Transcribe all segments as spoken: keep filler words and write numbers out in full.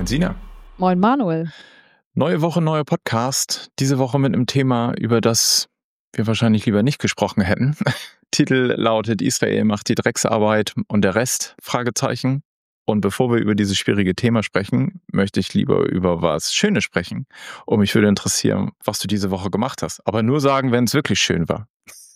Moin Sina. Moin Manuel. Neue Woche, neuer Podcast. Diese Woche mit einem Thema, über das wir wahrscheinlich lieber nicht gesprochen hätten. Titel lautet: Israel macht die Drecksarbeit und der Rest? Fragezeichen. Und bevor wir über dieses schwierige Thema sprechen, möchte ich lieber über was Schönes sprechen. Und mich würde interessieren, was du diese Woche gemacht hast. Aber nur sagen, wenn es wirklich schön war.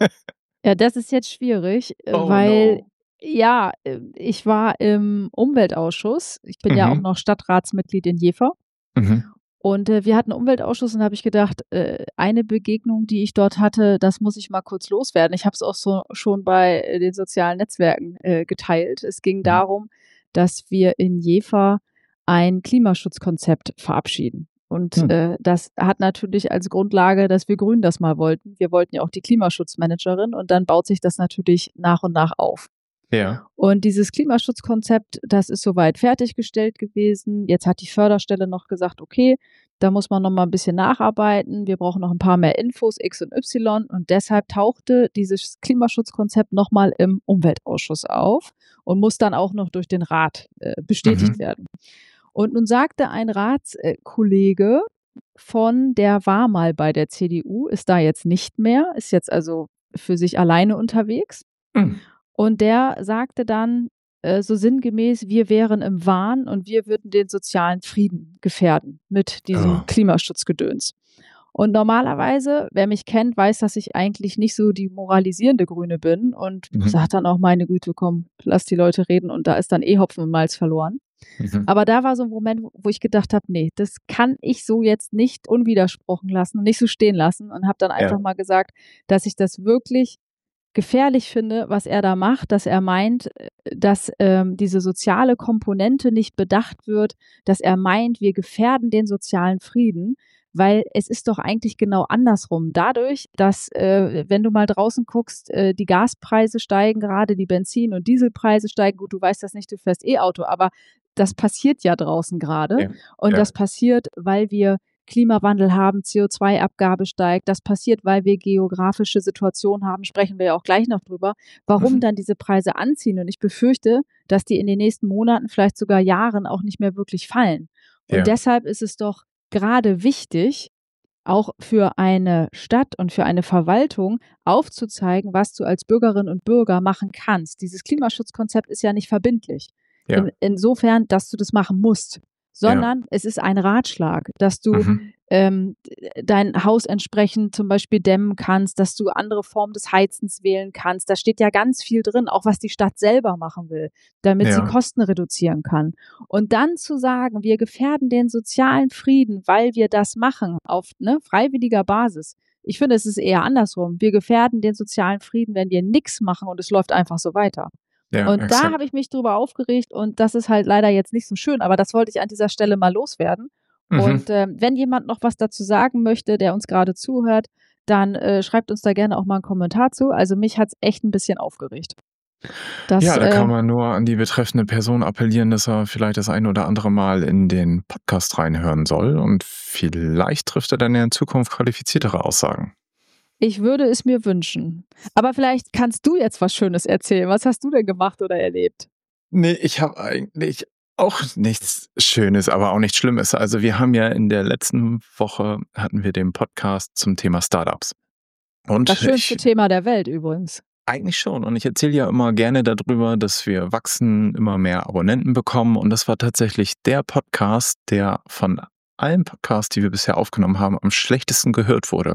Ja, das ist jetzt schwierig, äh, Oh weil, no. ja, äh, ich war im Umweltausschuss. Ich bin ja auch Mhm. noch Stadtratsmitglied in Jever. Mhm. Und äh, wir hatten einen Umweltausschuss und da habe ich gedacht, äh, eine Begegnung, die ich dort hatte, das muss ich mal kurz loswerden. Ich habe es auch so schon bei äh, den sozialen Netzwerken äh, geteilt. Es ging Mhm. darum, dass wir in Jever ein Klimaschutzkonzept verabschieden. Und Hm. äh, das hat natürlich als Grundlage, dass wir Grünen das mal wollten. Wir wollten ja auch die Klimaschutzmanagerin und dann baut sich das natürlich nach und nach auf. Ja. Und dieses Klimaschutzkonzept, das ist soweit fertiggestellt gewesen. Jetzt hat die Förderstelle noch gesagt, okay, da muss man noch mal ein bisschen nacharbeiten. Wir brauchen noch ein paar mehr Infos, X und Y. Und deshalb tauchte dieses Klimaschutzkonzept noch mal im Umweltausschuss auf und muss dann auch noch durch den Rat äh, bestätigt Mhm. werden. Und nun sagte ein Ratskollege von, der war mal bei der C D U, ist da jetzt nicht mehr, ist jetzt also für sich alleine unterwegs. Mhm. Und der sagte dann äh, so sinngemäß, wir wären im Wahn und wir würden den sozialen Frieden gefährden mit diesem Oh. Klimaschutzgedöns. Und normalerweise, wer mich kennt, weiß, dass ich eigentlich nicht so die moralisierende Grüne bin und Mhm. sagt dann auch, meine Güte, komm, lass die Leute reden und da ist dann eh Hopfen und Malz verloren. Mhm. Aber da war so ein Moment, wo ich gedacht habe, nee, das kann ich so jetzt nicht unwidersprochen lassen und nicht so stehen lassen und habe dann einfach Ja. mal gesagt, dass ich das wirklich gefährlich finde, was er da macht, dass er meint, äh, dass ähm, diese soziale Komponente nicht bedacht wird, dass er meint, wir gefährden den sozialen Frieden, weil es ist doch eigentlich genau andersrum. Dadurch, dass, äh, wenn du mal draußen guckst, äh, die Gaspreise steigen gerade, die Benzin- und Dieselpreise steigen. Gut, du weißt das nicht, du fährst E-Auto, aber das passiert ja draußen gerade. Ja. Und Ja. das passiert, weil wir Klimawandel haben, C O zwei Abgabe steigt. Das passiert, weil wir geografische Situationen haben, sprechen wir ja auch gleich noch drüber, warum Mhm. dann diese Preise anziehen. Und ich befürchte, dass die in den nächsten Monaten, vielleicht sogar Jahren auch nicht mehr wirklich fallen. Und Ja. deshalb ist es doch gerade wichtig, auch für eine Stadt und für eine Verwaltung aufzuzeigen, was du als Bürgerin und Bürger machen kannst. Dieses Klimaschutzkonzept ist ja nicht verbindlich. Ja. In, insofern, dass du das machen musst, Ja. sondern es ist ein Ratschlag, dass du Mhm. ähm, dein Haus entsprechend zum Beispiel dämmen kannst, dass du andere Formen des Heizens wählen kannst. Da steht ja ganz viel drin, auch was die Stadt selber machen will, damit sie Ja. Kosten reduzieren kann. Und dann zu sagen, wir gefährden den sozialen Frieden, weil wir das machen, auf ne, freiwilliger Basis. Ich finde, es ist eher andersrum. Wir gefährden den sozialen Frieden, wenn wir nichts machen und es läuft einfach so weiter. Ja, Und da exakt. habe ich mich drüber aufgeregt und das ist halt leider jetzt nicht so schön, aber das wollte ich an dieser Stelle mal loswerden. Mhm. Und ähm, wenn jemand noch was dazu sagen möchte, der uns gerade zuhört, dann äh, schreibt uns da gerne auch mal einen Kommentar zu. Also mich hat's echt ein bisschen aufgeregt. Das, Ja, da äh, kann man nur an die betreffende Person appellieren, dass er vielleicht das ein oder andere Mal in den Podcast reinhören soll und vielleicht trifft er dann ja in Zukunft qualifiziertere Aussagen. ich würde es mir wünschen. Aber vielleicht kannst du jetzt was Schönes erzählen. Was hast du denn gemacht oder erlebt? Nee, ich habe eigentlich auch nichts Schönes, aber auch nichts Schlimmes. Also wir haben ja in der letzten Woche hatten wir den Podcast zum Thema Startups. Das Und schönste ich Thema der Welt übrigens. eigentlich schon. Und ich erzähle ja immer gerne darüber, dass wir wachsen, immer mehr Abonnenten bekommen. Und das war tatsächlich der Podcast, der von allen Podcasts, die wir bisher aufgenommen haben, am schlechtesten gehört wurde.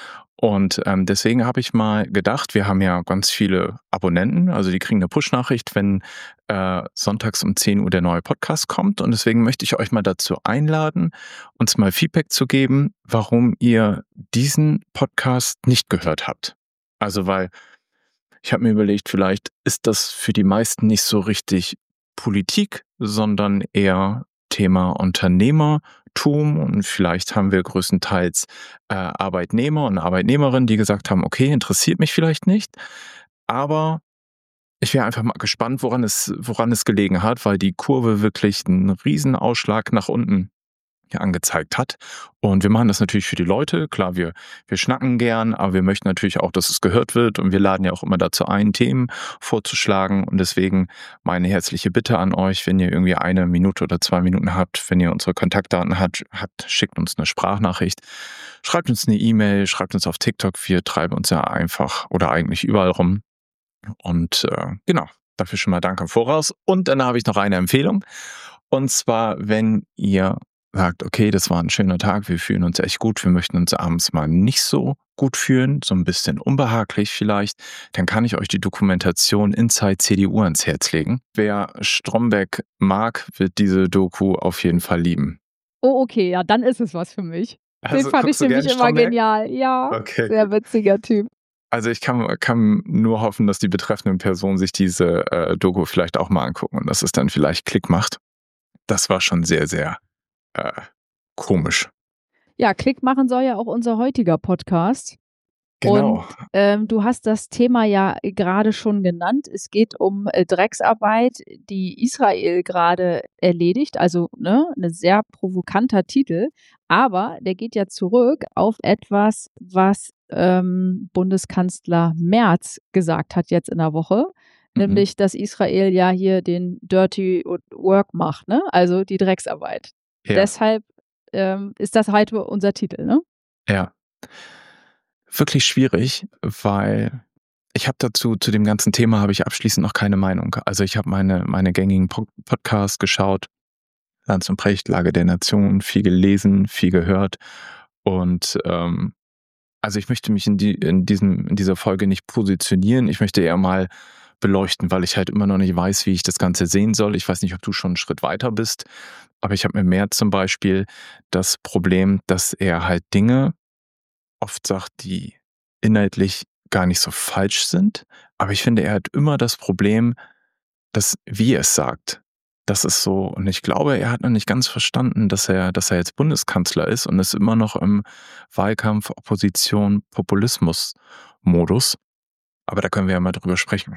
Und ähm, deswegen habe ich mal gedacht, wir haben ja ganz viele Abonnenten, also die kriegen eine Push-Nachricht, wenn äh, sonntags um zehn Uhr der neue Podcast kommt. Und deswegen möchte ich euch mal dazu einladen, uns mal Feedback zu geben, warum ihr diesen Podcast nicht gehört habt. Also weil ich habe mir überlegt, vielleicht ist das für die meisten nicht so richtig Politik, sondern eher Thema Unternehmertum. Und vielleicht haben wir größtenteils äh, Arbeitnehmer und Arbeitnehmerinnen, die gesagt haben, okay, interessiert mich vielleicht nicht. Aber ich wäre einfach mal gespannt, woran es, woran es gelegen hat, weil die Kurve wirklich einen riesen Ausschlag nach unten ja, angezeigt hat. Und wir machen das natürlich für die Leute. Klar, wir, wir schnacken gern, aber wir möchten natürlich auch, dass es gehört wird. Und wir laden ja auch immer dazu ein, Themen vorzuschlagen. Und deswegen meine herzliche Bitte an euch, wenn ihr irgendwie eine Minute oder zwei Minuten habt, wenn ihr unsere Kontaktdaten habt, habt schickt uns eine Sprachnachricht, schreibt uns eine E-Mail, schreibt uns auf TikTok. Wir treiben uns ja einfach oder eigentlich überall rum. Und äh, genau, dafür schon mal Danke im Voraus. Und dann habe ich noch eine Empfehlung. Und zwar, wenn ihr sagt, okay, das war ein schöner Tag, wir fühlen uns echt gut, wir möchten uns abends mal nicht so gut fühlen, so ein bisschen unbehaglich vielleicht, dann kann ich euch die Dokumentation Inside C D U ans Herz legen. Wer Stromberg mag, wird diese Doku auf jeden Fall lieben. Oh, okay, ja, dann ist es was für mich. Den Also, fand ich guckst du nämlich gern immer Stromberg? genial. Ja, Okay. sehr witziger Typ. Also ich kann, kann nur hoffen, dass die betreffenden Personen sich diese äh, Doku vielleicht auch mal angucken und dass es dann vielleicht Klick macht. Das war schon sehr, sehr äh, komisch. Ja, Klick machen soll ja auch unser heutiger Podcast. Genau. Und ähm, du hast das Thema ja gerade schon genannt. Es geht um äh, Drecksarbeit, die Israel gerade erledigt. Also ne, ein sehr provokanter Titel. Aber der geht ja zurück auf etwas, was ähm, Bundeskanzler Merz gesagt hat jetzt in der Woche. Mhm. Nämlich, dass Israel ja hier den Dirty Work macht, ne? Also die Drecksarbeit. Ja. Deshalb ähm, ist das heute unser Titel, ne? Ja. Wirklich schwierig, weil ich habe dazu, zu dem ganzen Thema habe ich abschließend noch keine Meinung. Also ich habe meine, meine gängigen po- Podcasts geschaut, Lanz und Precht, Lage der Nation, viel gelesen, viel gehört. Und ähm, also ich möchte mich in, die, in, diesem, in dieser Folge nicht positionieren. Ich möchte eher mal beleuchten, weil ich halt immer noch nicht weiß, wie ich das Ganze sehen soll. Ich weiß nicht, ob du schon einen Schritt weiter bist, aber ich habe mit Merz zum Beispiel das Problem, dass er halt Dinge oft sagt, die inhaltlich gar nicht so falsch sind. Aber ich finde, er hat immer das Problem, dass, wie er es sagt, das ist so, und ich glaube, er hat noch nicht ganz verstanden, dass er, dass er jetzt Bundeskanzler ist und ist immer noch im Wahlkampf, Opposition, Populismus-Modus. Aber da können wir ja mal drüber sprechen.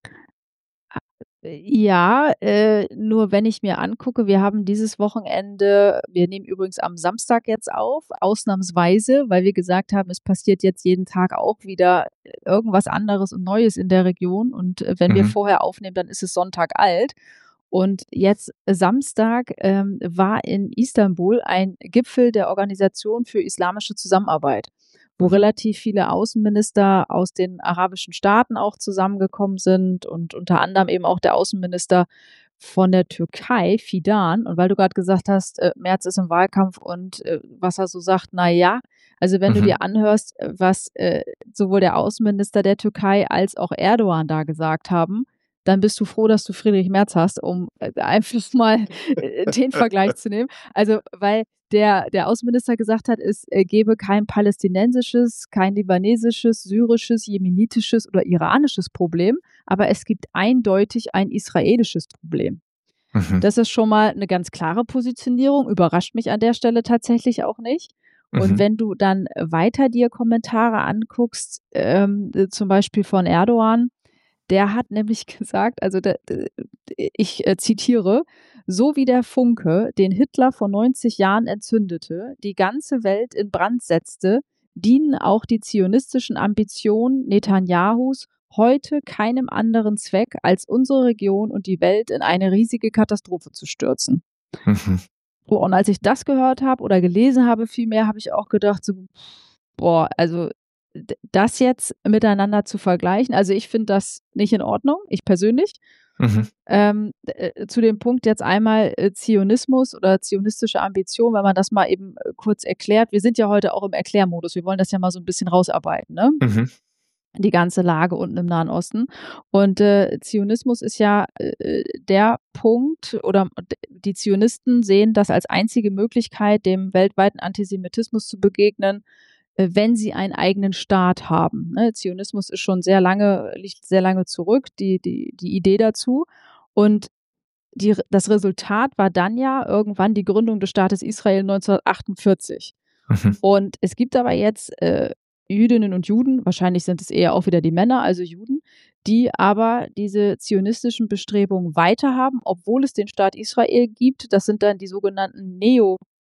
Ja, äh, nur wenn ich mir angucke, wir haben dieses Wochenende, wir nehmen übrigens am Samstag jetzt auf, ausnahmsweise, weil wir gesagt haben, es passiert jetzt jeden Tag auch wieder irgendwas anderes und Neues in der Region. Und äh, wenn wir Mhm. vorher aufnehmen, dann ist es Sonntag alt. Und jetzt äh, Samstag ähm, war in Istanbul ein Gipfel der Organisation für islamische Zusammenarbeit, wo Mhm. relativ viele Außenminister aus den arabischen Staaten auch zusammengekommen sind und unter anderem eben auch der Außenminister von der Türkei, Fidan. Und weil du gerade gesagt hast, äh, Merz ist im Wahlkampf und äh, was er so sagt, na ja, also wenn du Mhm. dir anhörst, äh, was äh, sowohl der Außenminister der Türkei als auch Erdogan da gesagt haben, dann bist du froh, dass du Friedrich Merz hast, um äh, einfach mal äh, den Vergleich zu nehmen. Also, weil der, der Außenminister gesagt hat, es äh, gebe kein palästinensisches, kein libanesisches, syrisches, jemenitisches oder iranisches Problem, aber es gibt eindeutig ein israelisches Problem. Mhm. Das ist schon mal eine ganz klare Positionierung, überrascht mich an der Stelle tatsächlich auch nicht. Und Mhm. wenn du dann weiter dir Kommentare anguckst, ähm, äh, zum Beispiel von Erdogan, der hat nämlich gesagt, also der, ich äh, zitiere, so wie der Funke, den Hitler vor neunzig Jahren entzündete, die ganze Welt in Brand setzte, dienen auch die zionistischen Ambitionen Netanyahus heute keinem anderen Zweck, als unsere Region und die Welt in eine riesige Katastrophe zu stürzen. Mhm. Und als ich das gehört habe oder gelesen habe, vielmehr habe ich auch gedacht, so, boah, also d- das jetzt miteinander zu vergleichen, also ich finde das nicht in Ordnung, ich persönlich. Mhm. Ähm, äh, zu dem Punkt jetzt einmal äh, Zionismus oder zionistische Ambition, wenn man das mal eben äh, kurz erklärt. Wir sind ja heute auch im Erklärmodus. Wir wollen das ja mal so ein bisschen rausarbeiten, ne? Mhm. Die ganze Lage unten im Nahen Osten. Und äh, Zionismus ist ja äh, der Punkt, oder d- die Zionisten sehen das als einzige Möglichkeit, dem weltweiten Antisemitismus zu begegnen, äh, wenn sie einen eigenen Staat haben. Ne? Zionismus ist schon sehr lange, liegt sehr lange zurück, die, die, die Idee dazu. Und die, das Resultat war dann ja irgendwann die Gründung des Staates Israel neunzehnhundertachtundvierzig. Mhm. Und es gibt aber jetzt äh, Jüdinnen und Juden, wahrscheinlich sind es eher auch wieder die Männer, also Juden, die aber diese zionistischen Bestrebungen weiterhaben, obwohl es den Staat Israel gibt. Das sind dann die sogenannten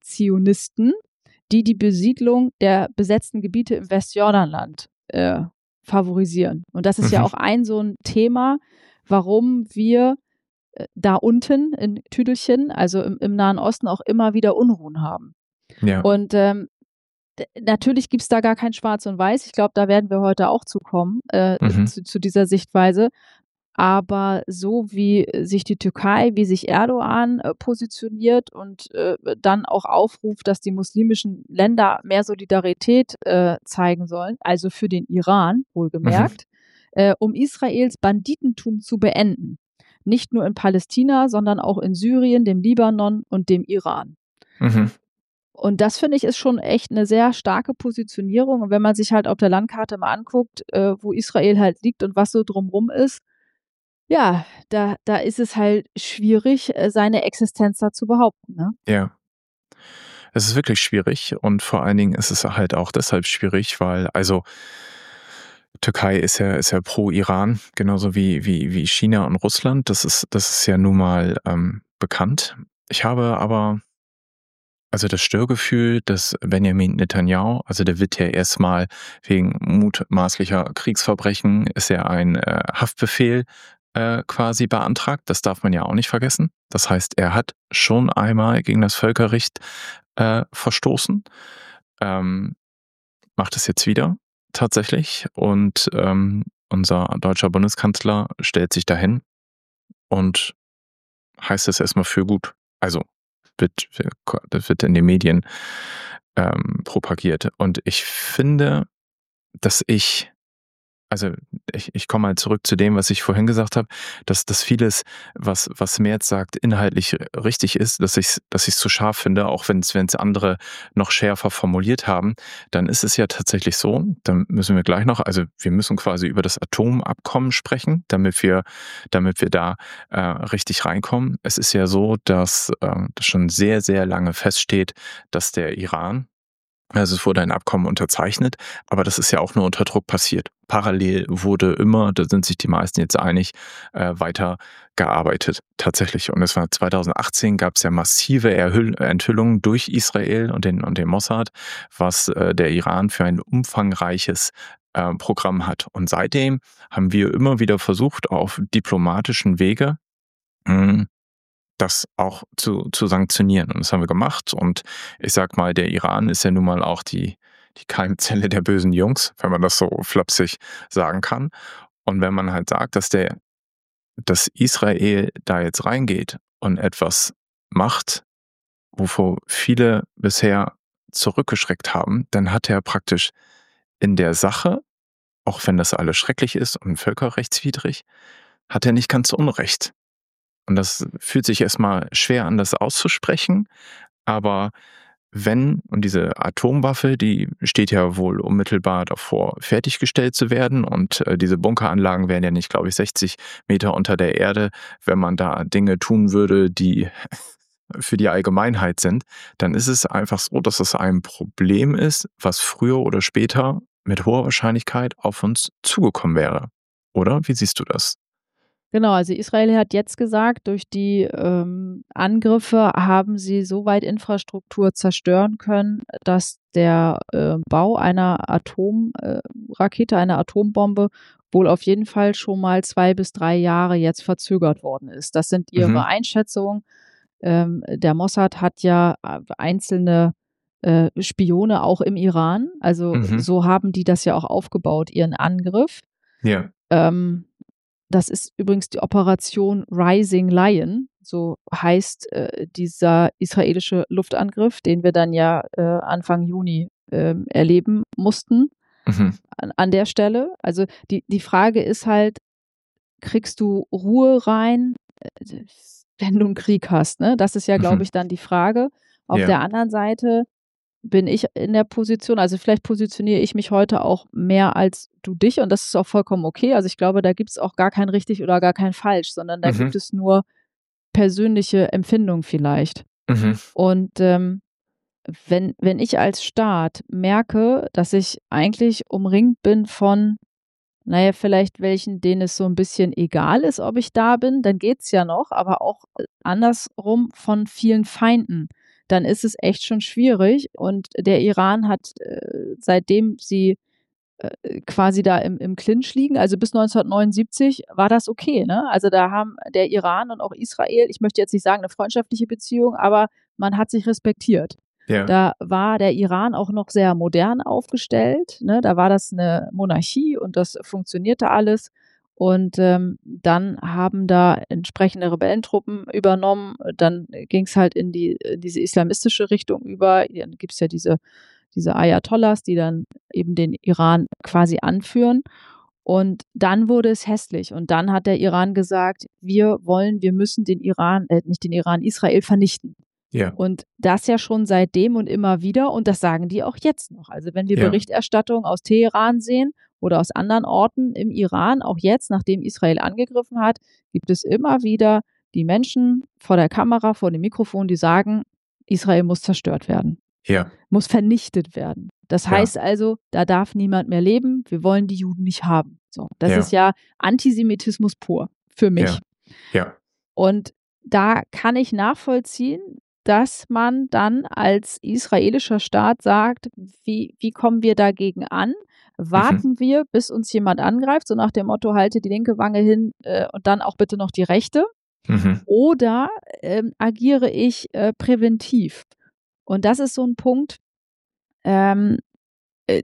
Zionisten, die die Besiedlung der besetzten Gebiete im Westjordanland äh, favorisieren. Und das ist Mhm. ja auch ein so ein Thema, warum wir äh, da unten in Tüdelchen, also im, im Nahen Osten, auch immer wieder Unruhen haben. Ja. Und ähm, d- natürlich gibt es da gar kein Schwarz und Weiß. Ich glaube, da werden wir heute auch zu kommen, äh, Mhm. zu, zu dieser Sichtweise. Aber so wie sich die Türkei, wie sich Erdogan äh, positioniert und äh, dann auch aufruft, dass die muslimischen Länder mehr Solidarität äh, zeigen sollen, also für den Iran, wohlgemerkt, Mhm. äh, um Israels Banditentum zu beenden. Nicht nur in Palästina, sondern auch in Syrien, dem Libanon und dem Iran. Mhm. Und das, finde ich, ist schon echt eine sehr starke Positionierung. Und wenn man sich halt auf der Landkarte mal anguckt, äh, wo Israel halt liegt und was so drumrum ist, ja, da, da ist es halt schwierig, äh, seine Existenz da zu behaupten, ne? Ja. Es ist wirklich schwierig und vor allen Dingen ist es halt auch deshalb schwierig, weil also Türkei ist ja, ist ja pro Iran, genauso wie, wie, wie China und Russland. Das ist, das ist ja nun mal ähm, bekannt. Ich habe aber also das Störgefühl, dass Benjamin Netanyahu, also der wird ja erstmal wegen mutmaßlicher Kriegsverbrechen, ist ja ein äh, Haftbefehl äh, quasi beantragt. Das darf man ja auch nicht vergessen. Das heißt, er hat schon einmal gegen das Völkerrecht äh, verstoßen, ähm, macht es jetzt wieder tatsächlich. Und ähm, unser deutscher Bundeskanzler stellt sich dahin und heißt es erstmal für gut. Also wird, das wird in den Medien ähm, propagiert. Und ich finde, dass ich, also ich, ich komme mal zurück zu dem, was ich vorhin gesagt habe, dass das vieles, was, was Merz sagt, inhaltlich richtig ist, dass ich es dass ich's zu scharf finde, auch wenn es wenn es andere noch schärfer formuliert haben, dann ist es ja tatsächlich so, dann müssen wir gleich noch, also wir müssen quasi über das Atomabkommen sprechen, damit wir, damit wir da äh, richtig reinkommen. Es ist ja so, dass äh, das schon sehr, sehr lange feststeht, dass der Iran, also es wurde ein Abkommen unterzeichnet, aber das ist ja auch nur unter Druck passiert. Parallel wurde immer, da sind sich die meisten jetzt einig, äh, weiter gearbeitet tatsächlich. Und es war zweitausendachtzehn, gab es ja massive Erhüll Enthüllungen durch Israel und den, und den Mossad, was äh, der Iran für ein umfangreiches äh, Programm hat. Und seitdem haben wir immer wieder versucht, auf diplomatischen Wege mh, das auch zu, zu sanktionieren. Und das haben wir gemacht. Und ich sag mal, der Iran ist ja nun mal auch die, die Keimzelle der bösen Jungs, wenn man das so flapsig sagen kann. Und wenn man halt sagt, dass der, dass Israel da jetzt reingeht und etwas macht, wovor viele bisher zurückgeschreckt haben, dann hat er praktisch in der Sache, auch wenn das alles schrecklich ist und völkerrechtswidrig, hat er nicht ganz Unrecht. Und das fühlt sich erstmal schwer an, das auszusprechen, aber wenn, und diese Atomwaffe, die steht ja wohl unmittelbar davor, fertiggestellt zu werden, und äh, diese Bunkeranlagen wären ja nicht, glaube ich, sechzig Meter unter der Erde. Wenn man da Dinge tun würde, die für die Allgemeinheit sind, dann ist es einfach so, dass es ein Problem ist, was früher oder später mit hoher Wahrscheinlichkeit auf uns zugekommen wäre. Oder? Wie siehst du das? Genau, also Israel hat jetzt gesagt, durch die ähm, Angriffe haben sie so weit Infrastruktur zerstören können, dass der äh, Bau einer Atomrakete, äh, einer Atombombe wohl auf jeden Fall schon mal zwei bis drei Jahre jetzt verzögert worden ist. Das sind ihre Mhm. Einschätzungen. Ähm, der Mossad hat ja äh, einzelne äh, Spione auch im Iran. Also Mhm. so haben die das ja auch aufgebaut, ihren Angriff. Ja. Ähm, Das ist übrigens die Operation Rising Lion, so heißt äh, dieser israelische Luftangriff, den wir dann ja äh, Anfang Juni äh, erleben mussten Mhm. an, an der Stelle. Also die, die Frage ist halt, kriegst du Ruhe rein, äh, wenn du einen Krieg hast? Ne? Das ist ja, glaube Mhm. ich, dann die Frage. Auf Ja. der anderen Seite bin ich in der Position, also vielleicht positioniere ich mich heute auch mehr als du dich, und das ist auch vollkommen okay. Also ich glaube, da gibt es auch gar kein richtig oder gar kein falsch, sondern da Mhm. gibt es nur persönliche Empfindung vielleicht. Mhm. Und ähm, wenn, wenn ich als Staat merke, dass ich eigentlich umringt bin von, naja, vielleicht welchen, denen es so ein bisschen egal ist, ob ich da bin, dann geht's ja noch, aber auch äh, andersrum von vielen Feinden, dann ist es echt schon schwierig. Und der Iran hat, äh, seitdem sie äh, quasi da im, im Clinch liegen, also bis neunzehnhundertneunundsiebzig war das okay, ne? Also da haben der Iran und auch Israel, ich möchte jetzt nicht sagen eine freundschaftliche Beziehung, aber man hat sich respektiert. Ja. Da war der Iran auch noch sehr modern aufgestellt, ne? Da war das eine Monarchie und das funktionierte alles. Und ähm, dann haben da entsprechende Rebellentruppen übernommen. Dann ging es halt in die in diese islamistische Richtung über. Dann gibt es ja diese, diese Ayatollahs, die dann eben den Iran quasi anführen. Und dann wurde es hässlich. Und dann hat der Iran gesagt, wir wollen, wir müssen den Iran, äh, nicht den Iran, Israel vernichten. Ja. Und das ja schon seitdem und immer wieder. Und das sagen die auch jetzt noch. Also wenn wir Ja. Berichterstattung aus Teheran sehen oder aus anderen Orten im Iran, auch jetzt, nachdem Israel angegriffen hat, gibt es immer wieder die Menschen vor der Kamera, vor dem Mikrofon, die sagen, Israel muss zerstört werden, Ja. muss vernichtet werden. Das Ja. heißt also, da darf niemand mehr leben. Wir wollen die Juden nicht haben. So, das Ja. ist ja Antisemitismus pur für mich. Ja. Ja. Und da kann ich nachvollziehen, dass man dann als israelischer Staat sagt, wie, wie kommen wir dagegen an? Warten Mhm. wir, bis uns jemand angreift, so nach dem Motto, halte die linke Wange hin äh, und dann auch bitte noch die rechte? Mhm. Oder ähm, agiere ich äh, präventiv? Und das ist so ein Punkt, ähm, äh,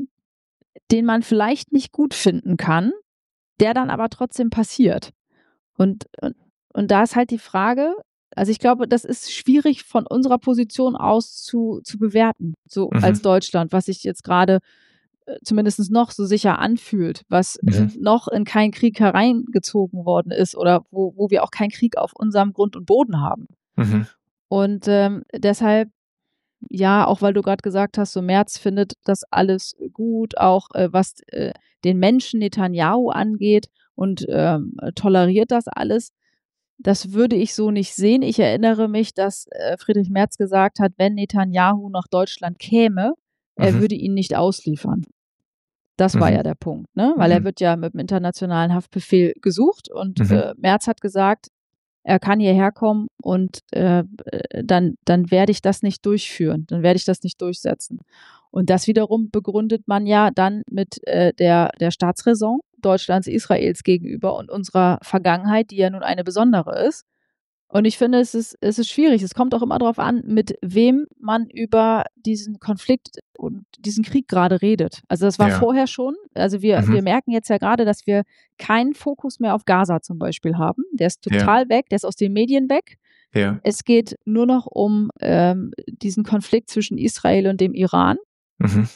den man vielleicht nicht gut finden kann, der dann aber trotzdem passiert. Und, und, und da ist halt die Frage, also ich glaube, das ist schwierig von unserer Position aus zu, zu bewerten, so Mhm. als Deutschland, was sich jetzt gerade äh, zumindest noch so sicher anfühlt, was äh, Mhm. noch in keinen Krieg hereingezogen worden ist oder wo, wo wir auch keinen Krieg auf unserem Grund und Boden haben. Mhm. Und ähm, deshalb, ja, auch weil du gerade gesagt hast, so Merz findet das alles gut, auch äh, was äh, den Menschen Netanyahu angeht und ähm, toleriert das alles. Das würde ich so nicht sehen. Ich erinnere mich, dass äh, Friedrich Merz gesagt hat, wenn Netanyahu nach Deutschland käme, er Mhm. würde ihn nicht ausliefern. Das war Mhm. ja der Punkt, ne? Weil er Mhm. wird ja mit dem internationalen Haftbefehl gesucht und Mhm. äh, Merz hat gesagt, er kann hierher kommen und äh, dann, dann werde ich das nicht durchführen, dann werde ich das nicht durchsetzen. Und das wiederum begründet man ja dann mit äh, der, der Staatsräson Deutschlands Israels gegenüber und unserer Vergangenheit, die ja nun eine besondere ist. Und ich finde, es ist, es ist schwierig. Es kommt auch immer darauf an, mit wem man über diesen Konflikt und diesen Krieg gerade redet. Also das war Ja. vorher schon. Also wir, Mhm. wir merken jetzt ja gerade, dass wir keinen Fokus mehr auf Gaza zum Beispiel haben. Der ist Ja. total weg, der ist aus den Medien weg. Ja. Es geht nur noch um ähm, diesen Konflikt zwischen Israel und dem Iran. Mhm.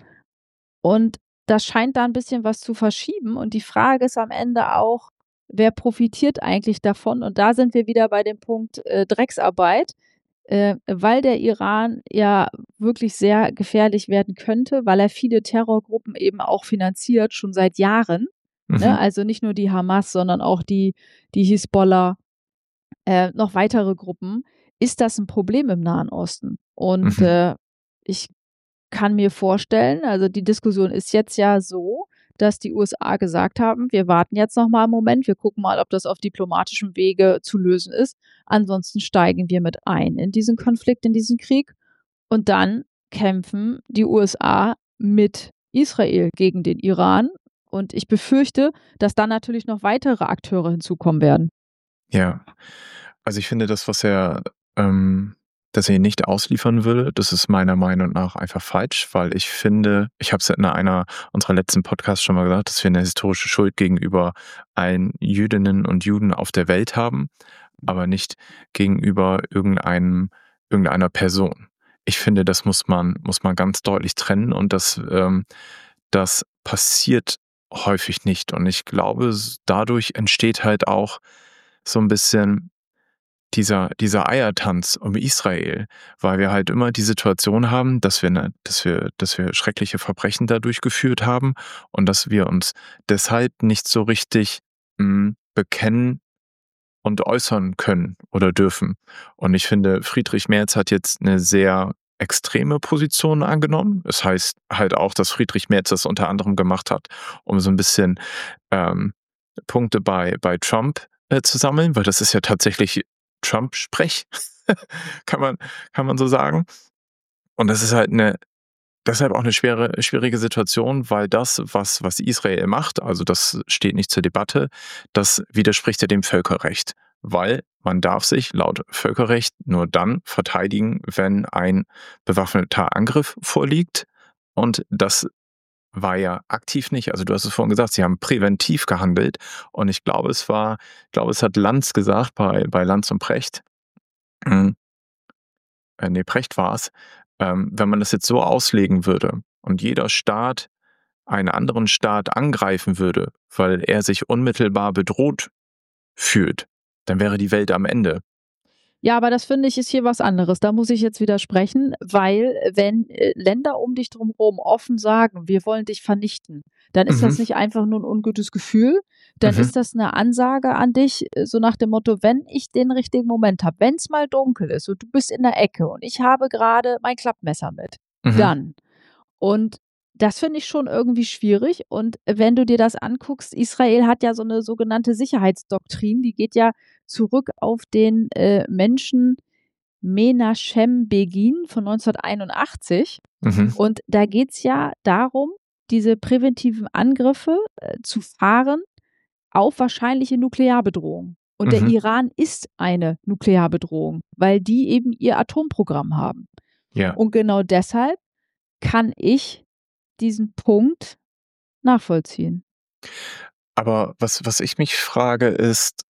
Und das scheint da ein bisschen was zu verschieben. Und die Frage ist am Ende auch, wer profitiert eigentlich davon? Und da sind wir wieder bei dem Punkt äh, Drecksarbeit, äh, weil der Iran ja wirklich sehr gefährlich werden könnte, weil er viele Terrorgruppen eben auch finanziert, schon seit Jahren. Ne? Mhm. Also nicht nur die Hamas, sondern auch die, die Hisbollah, äh, noch weitere Gruppen. Ist das ein Problem im Nahen Osten? Und Mhm. äh, ich kann mir vorstellen, also die Diskussion ist jetzt ja so, dass die U S A gesagt haben, wir warten jetzt noch mal einen Moment, wir gucken mal, ob das auf diplomatischem Wege zu lösen ist. Ansonsten steigen wir mit ein in diesen Konflikt, in diesen Krieg. Und dann kämpfen die U S A mit Israel gegen den Iran. Und ich befürchte, dass dann natürlich noch weitere Akteure hinzukommen werden. Ja. Also ich finde das, was er, ähm, dass er ihn nicht ausliefern will, das ist meiner Meinung nach einfach falsch, weil ich finde, ich habe es in einer unserer letzten Podcasts schon mal gesagt, dass wir eine historische Schuld gegenüber allen Jüdinnen und Juden auf der Welt haben, aber nicht gegenüber irgendeinem, irgendeiner Person. Ich finde, das muss man, muss man ganz deutlich trennen und das, ähm, das passiert häufig nicht. Und ich glaube, s- dadurch entsteht halt auch so ein bisschen dieser, dieser Eiertanz um Israel, weil wir halt immer die Situation haben, dass wir, ne, dass wir, dass wir schreckliche Verbrechen da durchgeführt haben und dass wir uns deshalb nicht so richtig mh, bekennen und äußern können oder dürfen. Und ich finde, Friedrich Merz hat jetzt eine sehr extreme Position angenommen. Das heißt halt auch, dass Friedrich Merz das unter anderem gemacht hat, um so ein bisschen ähm, Punkte bei, bei Trump äh, zu sammeln, weil das ist ja tatsächlich Trump-Sprech. kann man, kann man so sagen. Und das ist halt eine, deshalb auch eine schwere, schwierige Situation, weil das, was, was Israel macht, also das steht nicht zur Debatte, das widerspricht ja dem Völkerrecht. Weil man darf sich laut Völkerrecht nur dann verteidigen, wenn ein bewaffneter Angriff vorliegt. Und das war ja aktiv nicht. Also du hast es vorhin gesagt, sie haben präventiv gehandelt. Und ich glaube, es war, ich glaube, es hat Lanz gesagt bei, bei Lanz und Precht. Hm, äh, nee, Precht war es. Ähm, wenn man das jetzt so auslegen würde und jeder Staat einen anderen Staat angreifen würde, weil er sich unmittelbar bedroht fühlt, dann wäre die Welt am Ende. Ja, aber das finde ich ist hier was anderes. Da muss ich jetzt widersprechen, weil wenn äh, Länder um dich drumherum offen sagen, wir wollen dich vernichten, dann ist Mhm. das nicht einfach nur ein ungutes Gefühl, dann Mhm. ist das eine Ansage an dich, äh, so nach dem Motto, wenn ich den richtigen Moment habe, wenn es mal dunkel ist und du bist in der Ecke und ich habe gerade mein Klappmesser mit, Mhm. dann. Und das finde ich schon irgendwie schwierig. Und wenn du dir das anguckst, Israel hat ja so eine sogenannte Sicherheitsdoktrin, die geht ja zurück auf den äh, Menschen Menachem Begin von neunzehnhunderteinundachtzig. Mhm. Und da geht's ja darum, diese präventiven Angriffe äh, zu fahren auf wahrscheinliche Nuklearbedrohung. Und der Mhm. Iran ist eine Nuklearbedrohung, weil die eben ihr Atomprogramm haben. Ja. Und genau deshalb kann ich diesen Punkt nachvollziehen. Aber was, was ich mich frage, ist,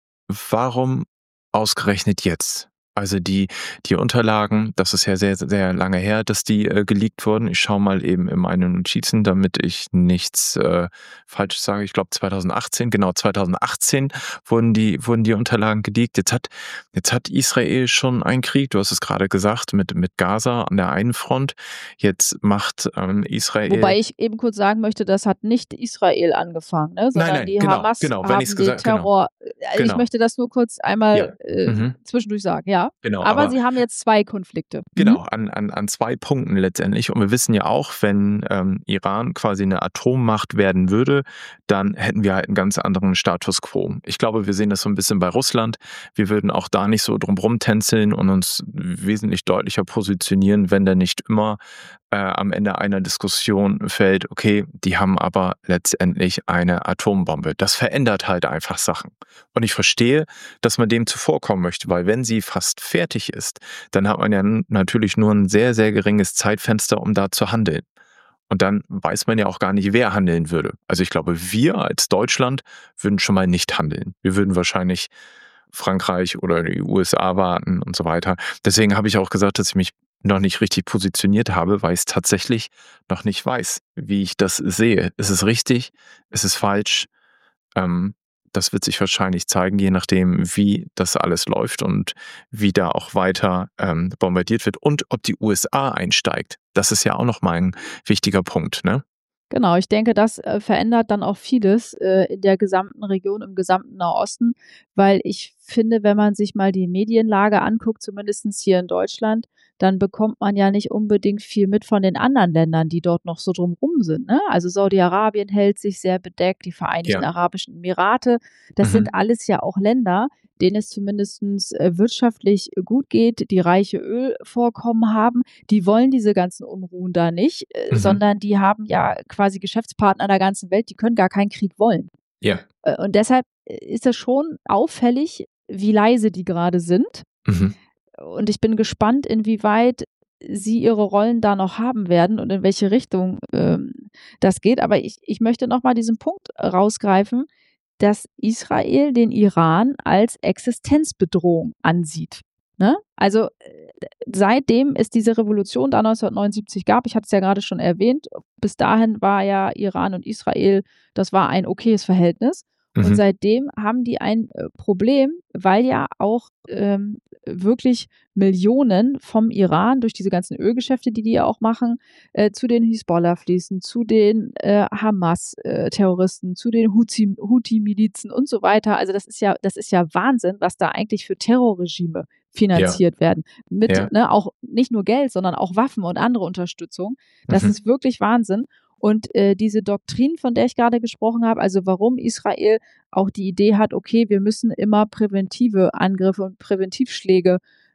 warum ausgerechnet jetzt? Also die, die Unterlagen, das ist ja sehr, sehr lange her, dass die äh, geleakt wurden. Ich schaue mal eben in meine Notizen, damit ich nichts äh, Falsches sage. Ich glaube zweitausendachtzehn, genau zweitausendachtzehn wurden die, wurden die Unterlagen geleakt. Jetzt hat, jetzt hat Israel schon einen Krieg, du hast es gerade gesagt, mit, mit Gaza an der einen Front. Jetzt macht ähm, Israel... Wobei ich eben kurz sagen möchte, das hat nicht Israel angefangen, ne? sondern nein, nein, die genau, Hamas genau, wenn haben ich's den gesagt- genau. Terror. Also ich Genau. möchte das nur kurz einmal Ja. äh, Mhm. zwischendurch sagen, ja. Genau, Aber, aber- sie haben jetzt zwei Konflikte. Genau, an, an, an zwei Punkten letztendlich. Und wir wissen ja auch, wenn ähm, Iran quasi eine Atommacht werden würde, dann hätten wir halt einen ganz anderen Status quo. Ich glaube, wir sehen das so ein bisschen bei Russland. Wir würden auch da nicht so drumrum tänzeln und uns wesentlich deutlicher positionieren, wenn da nicht immer äh, am Ende einer Diskussion fällt, okay, die haben aber letztendlich eine Atombombe. Das verändert halt einfach Sachen. Und ich verstehe, dass man dem zuvorkommen möchte, weil wenn sie fast fertig ist, dann hat man ja n- natürlich nur ein sehr, sehr geringes Zeitfenster, um da zu handeln. Und dann weiß man ja auch gar nicht, wer handeln würde. Also ich glaube, wir als Deutschland würden schon mal nicht handeln. Wir würden wahrscheinlich Frankreich oder die U S A warten und so weiter. Deswegen habe ich auch gesagt, dass ich mich noch nicht richtig positioniert habe, weil ich es tatsächlich noch nicht weiß, wie ich das sehe. Ist es richtig? Ist es falsch? Ähm, das wird sich wahrscheinlich zeigen, je nachdem, wie das alles läuft und wie da auch weiter ähm, bombardiert wird und ob die U S A einsteigt. Das ist ja auch noch mal ein wichtiger Punkt, ne? Genau, ich denke, das äh, verändert dann auch vieles äh, in der gesamten Region, im gesamten Nahosten, weil ich finde, wenn man sich mal die Medienlage anguckt, zumindest hier in Deutschland, dann bekommt man ja nicht unbedingt viel mit von den anderen Ländern, die dort noch so drumrum sind. Ne? Also Saudi-Arabien hält sich sehr bedeckt, die Vereinigten Ja. Arabischen Emirate, das Mhm. sind alles ja auch Länder, denen es zumindest äh, wirtschaftlich gut geht, die reiche Ölvorkommen haben. Die wollen diese ganzen Unruhen da nicht, äh, Mhm. sondern die haben ja quasi Geschäftspartner in der ganzen Welt, die können gar keinen Krieg wollen. Ja. Äh, Und deshalb ist es schon auffällig, wie leise die gerade sind. Mhm. Und ich bin gespannt, inwieweit sie ihre Rollen da noch haben werden und in welche Richtung ähm, das geht. Aber ich, ich möchte nochmal diesen Punkt rausgreifen, dass Israel den Iran als Existenzbedrohung ansieht. Ne? Also äh, seitdem es diese Revolution da neunzehnhundertneunundsiebzig gab, ich hatte es ja gerade schon erwähnt, bis dahin war ja Iran und Israel, das war ein okayes Verhältnis. Und Mhm. seitdem haben die ein äh, Problem, weil ja auch ähm, wirklich Millionen vom Iran durch diese ganzen Ölgeschäfte, die die ja auch machen, äh, zu den Hisbollah fließen, zu den äh, Hamas-Terroristen, zu den Houthi- Houthi-Milizen und so weiter. Also das ist ja, das ist ja Wahnsinn, was da eigentlich für Terrorregime finanziert werden. Mit Ja. ne, auch nicht nur Geld, sondern auch Waffen und andere Unterstützung. Das Mhm. ist wirklich Wahnsinn. Und äh, diese Doktrin, von der ich gerade gesprochen habe, also warum Israel auch die Idee hat, okay, wir müssen immer präventive Angriffe und Präventivschläge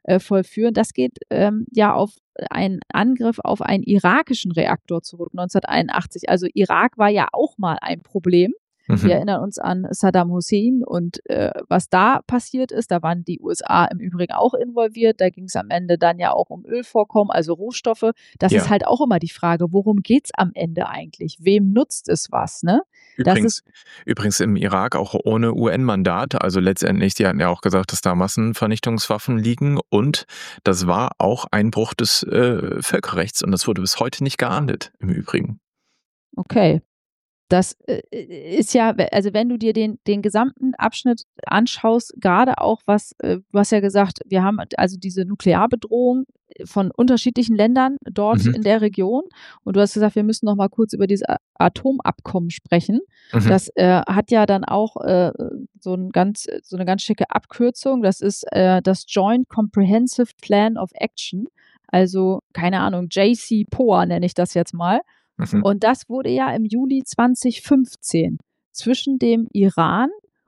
äh, vollführen. Das geht ähm, ja auf einen Angriff auf einen irakischen Reaktor zurück, neunzehnhunderteinundachtzig. Also Irak war ja auch mal ein Problem. Wir Mhm. erinnern uns an Saddam Hussein und äh, was da passiert ist. Da waren die U S A im Übrigen auch involviert. Da ging es am Ende dann ja auch um Ölvorkommen, also Rohstoffe. Das ist Ja. halt auch immer die Frage, worum geht's am Ende eigentlich? Wem nutzt es was, ne? Das Übrigens, ist übrigens im Irak auch ohne U N-Mandat. Also letztendlich, die hatten ja auch gesagt, dass da Massenvernichtungswaffen liegen und das war auch ein Bruch des äh, Völkerrechts und das wurde bis heute nicht geahndet, im Übrigen. okay. Das äh, ist ja, also wenn du dir den, den gesamten Abschnitt anschaust, gerade auch was, äh, du hast ja gesagt, wir haben also diese Nuklearbedrohung von unterschiedlichen Ländern dort Mhm. in der Region und du hast gesagt, wir müssen noch mal kurz über dieses A- Atomabkommen sprechen. Mhm. Das äh, hat ja dann auch äh, so, ein ganz, so eine ganz schicke Abkürzung. Das ist äh, das Joint Comprehensive Plan of Action. Also, keine Ahnung, J C P O A nenne ich das jetzt mal. Mhm. Und das wurde ja im Juli zweitausendfünfzehn zwischen dem Iran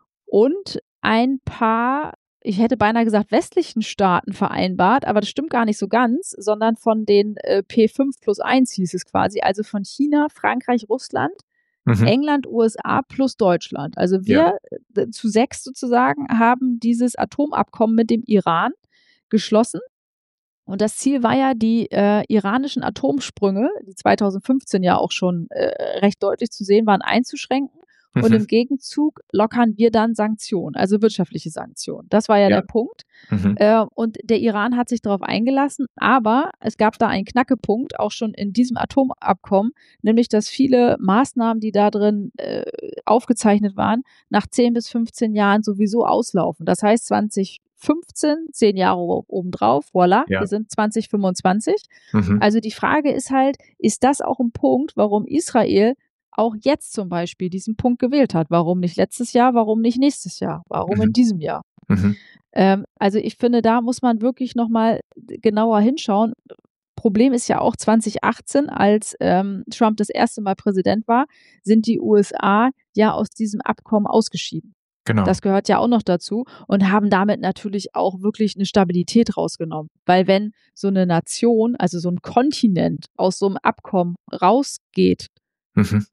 und ein paar, ich hätte beinahe gesagt, westlichen Staaten vereinbart, aber das stimmt gar nicht so ganz, sondern von den äh, P fünf plus eins hieß es quasi, also von China, Frankreich, Russland, Mhm. England, U S A plus Deutschland. Also Ja. wir äh, zu sechs sozusagen haben dieses Atomabkommen mit dem Iran geschlossen. Und das Ziel war ja, die äh, iranischen Atomsprünge, die zweitausendfünfzehn ja auch schon äh, recht deutlich zu sehen waren, einzuschränken. Und Mhm. im Gegenzug lockern wir dann Sanktionen, also wirtschaftliche Sanktionen. Das war ja, Ja. der Punkt. Mhm. Äh, und der Iran hat sich darauf eingelassen, aber es gab da einen Knackepunkt, auch schon in diesem Atomabkommen, nämlich dass viele Maßnahmen, die da drin äh, aufgezeichnet waren, nach zehn bis fünfzehn Jahren sowieso auslaufen. Das heißt, zweitausendfünfzehn, zehn Jahre obendrauf, voilà, Ja. wir sind zweitausendfünfundzwanzig. Mhm. Also die Frage ist halt, ist das auch ein Punkt, warum Israel auch jetzt zum Beispiel diesen Punkt gewählt hat? Warum nicht letztes Jahr? Warum nicht nächstes Jahr? Warum in Mhm. diesem Jahr? Mhm. Ähm, also ich finde, da muss man wirklich noch mal genauer hinschauen. Problem ist ja auch zweitausendachtzehn, als ähm, Trump das erste Mal Präsident war, sind die U S A ja aus diesem Abkommen ausgeschieden. Genau. Das gehört ja auch noch dazu und haben damit natürlich auch wirklich eine Stabilität rausgenommen. Weil wenn so eine Nation, also so ein Kontinent aus so einem Abkommen rausgeht, Mhm.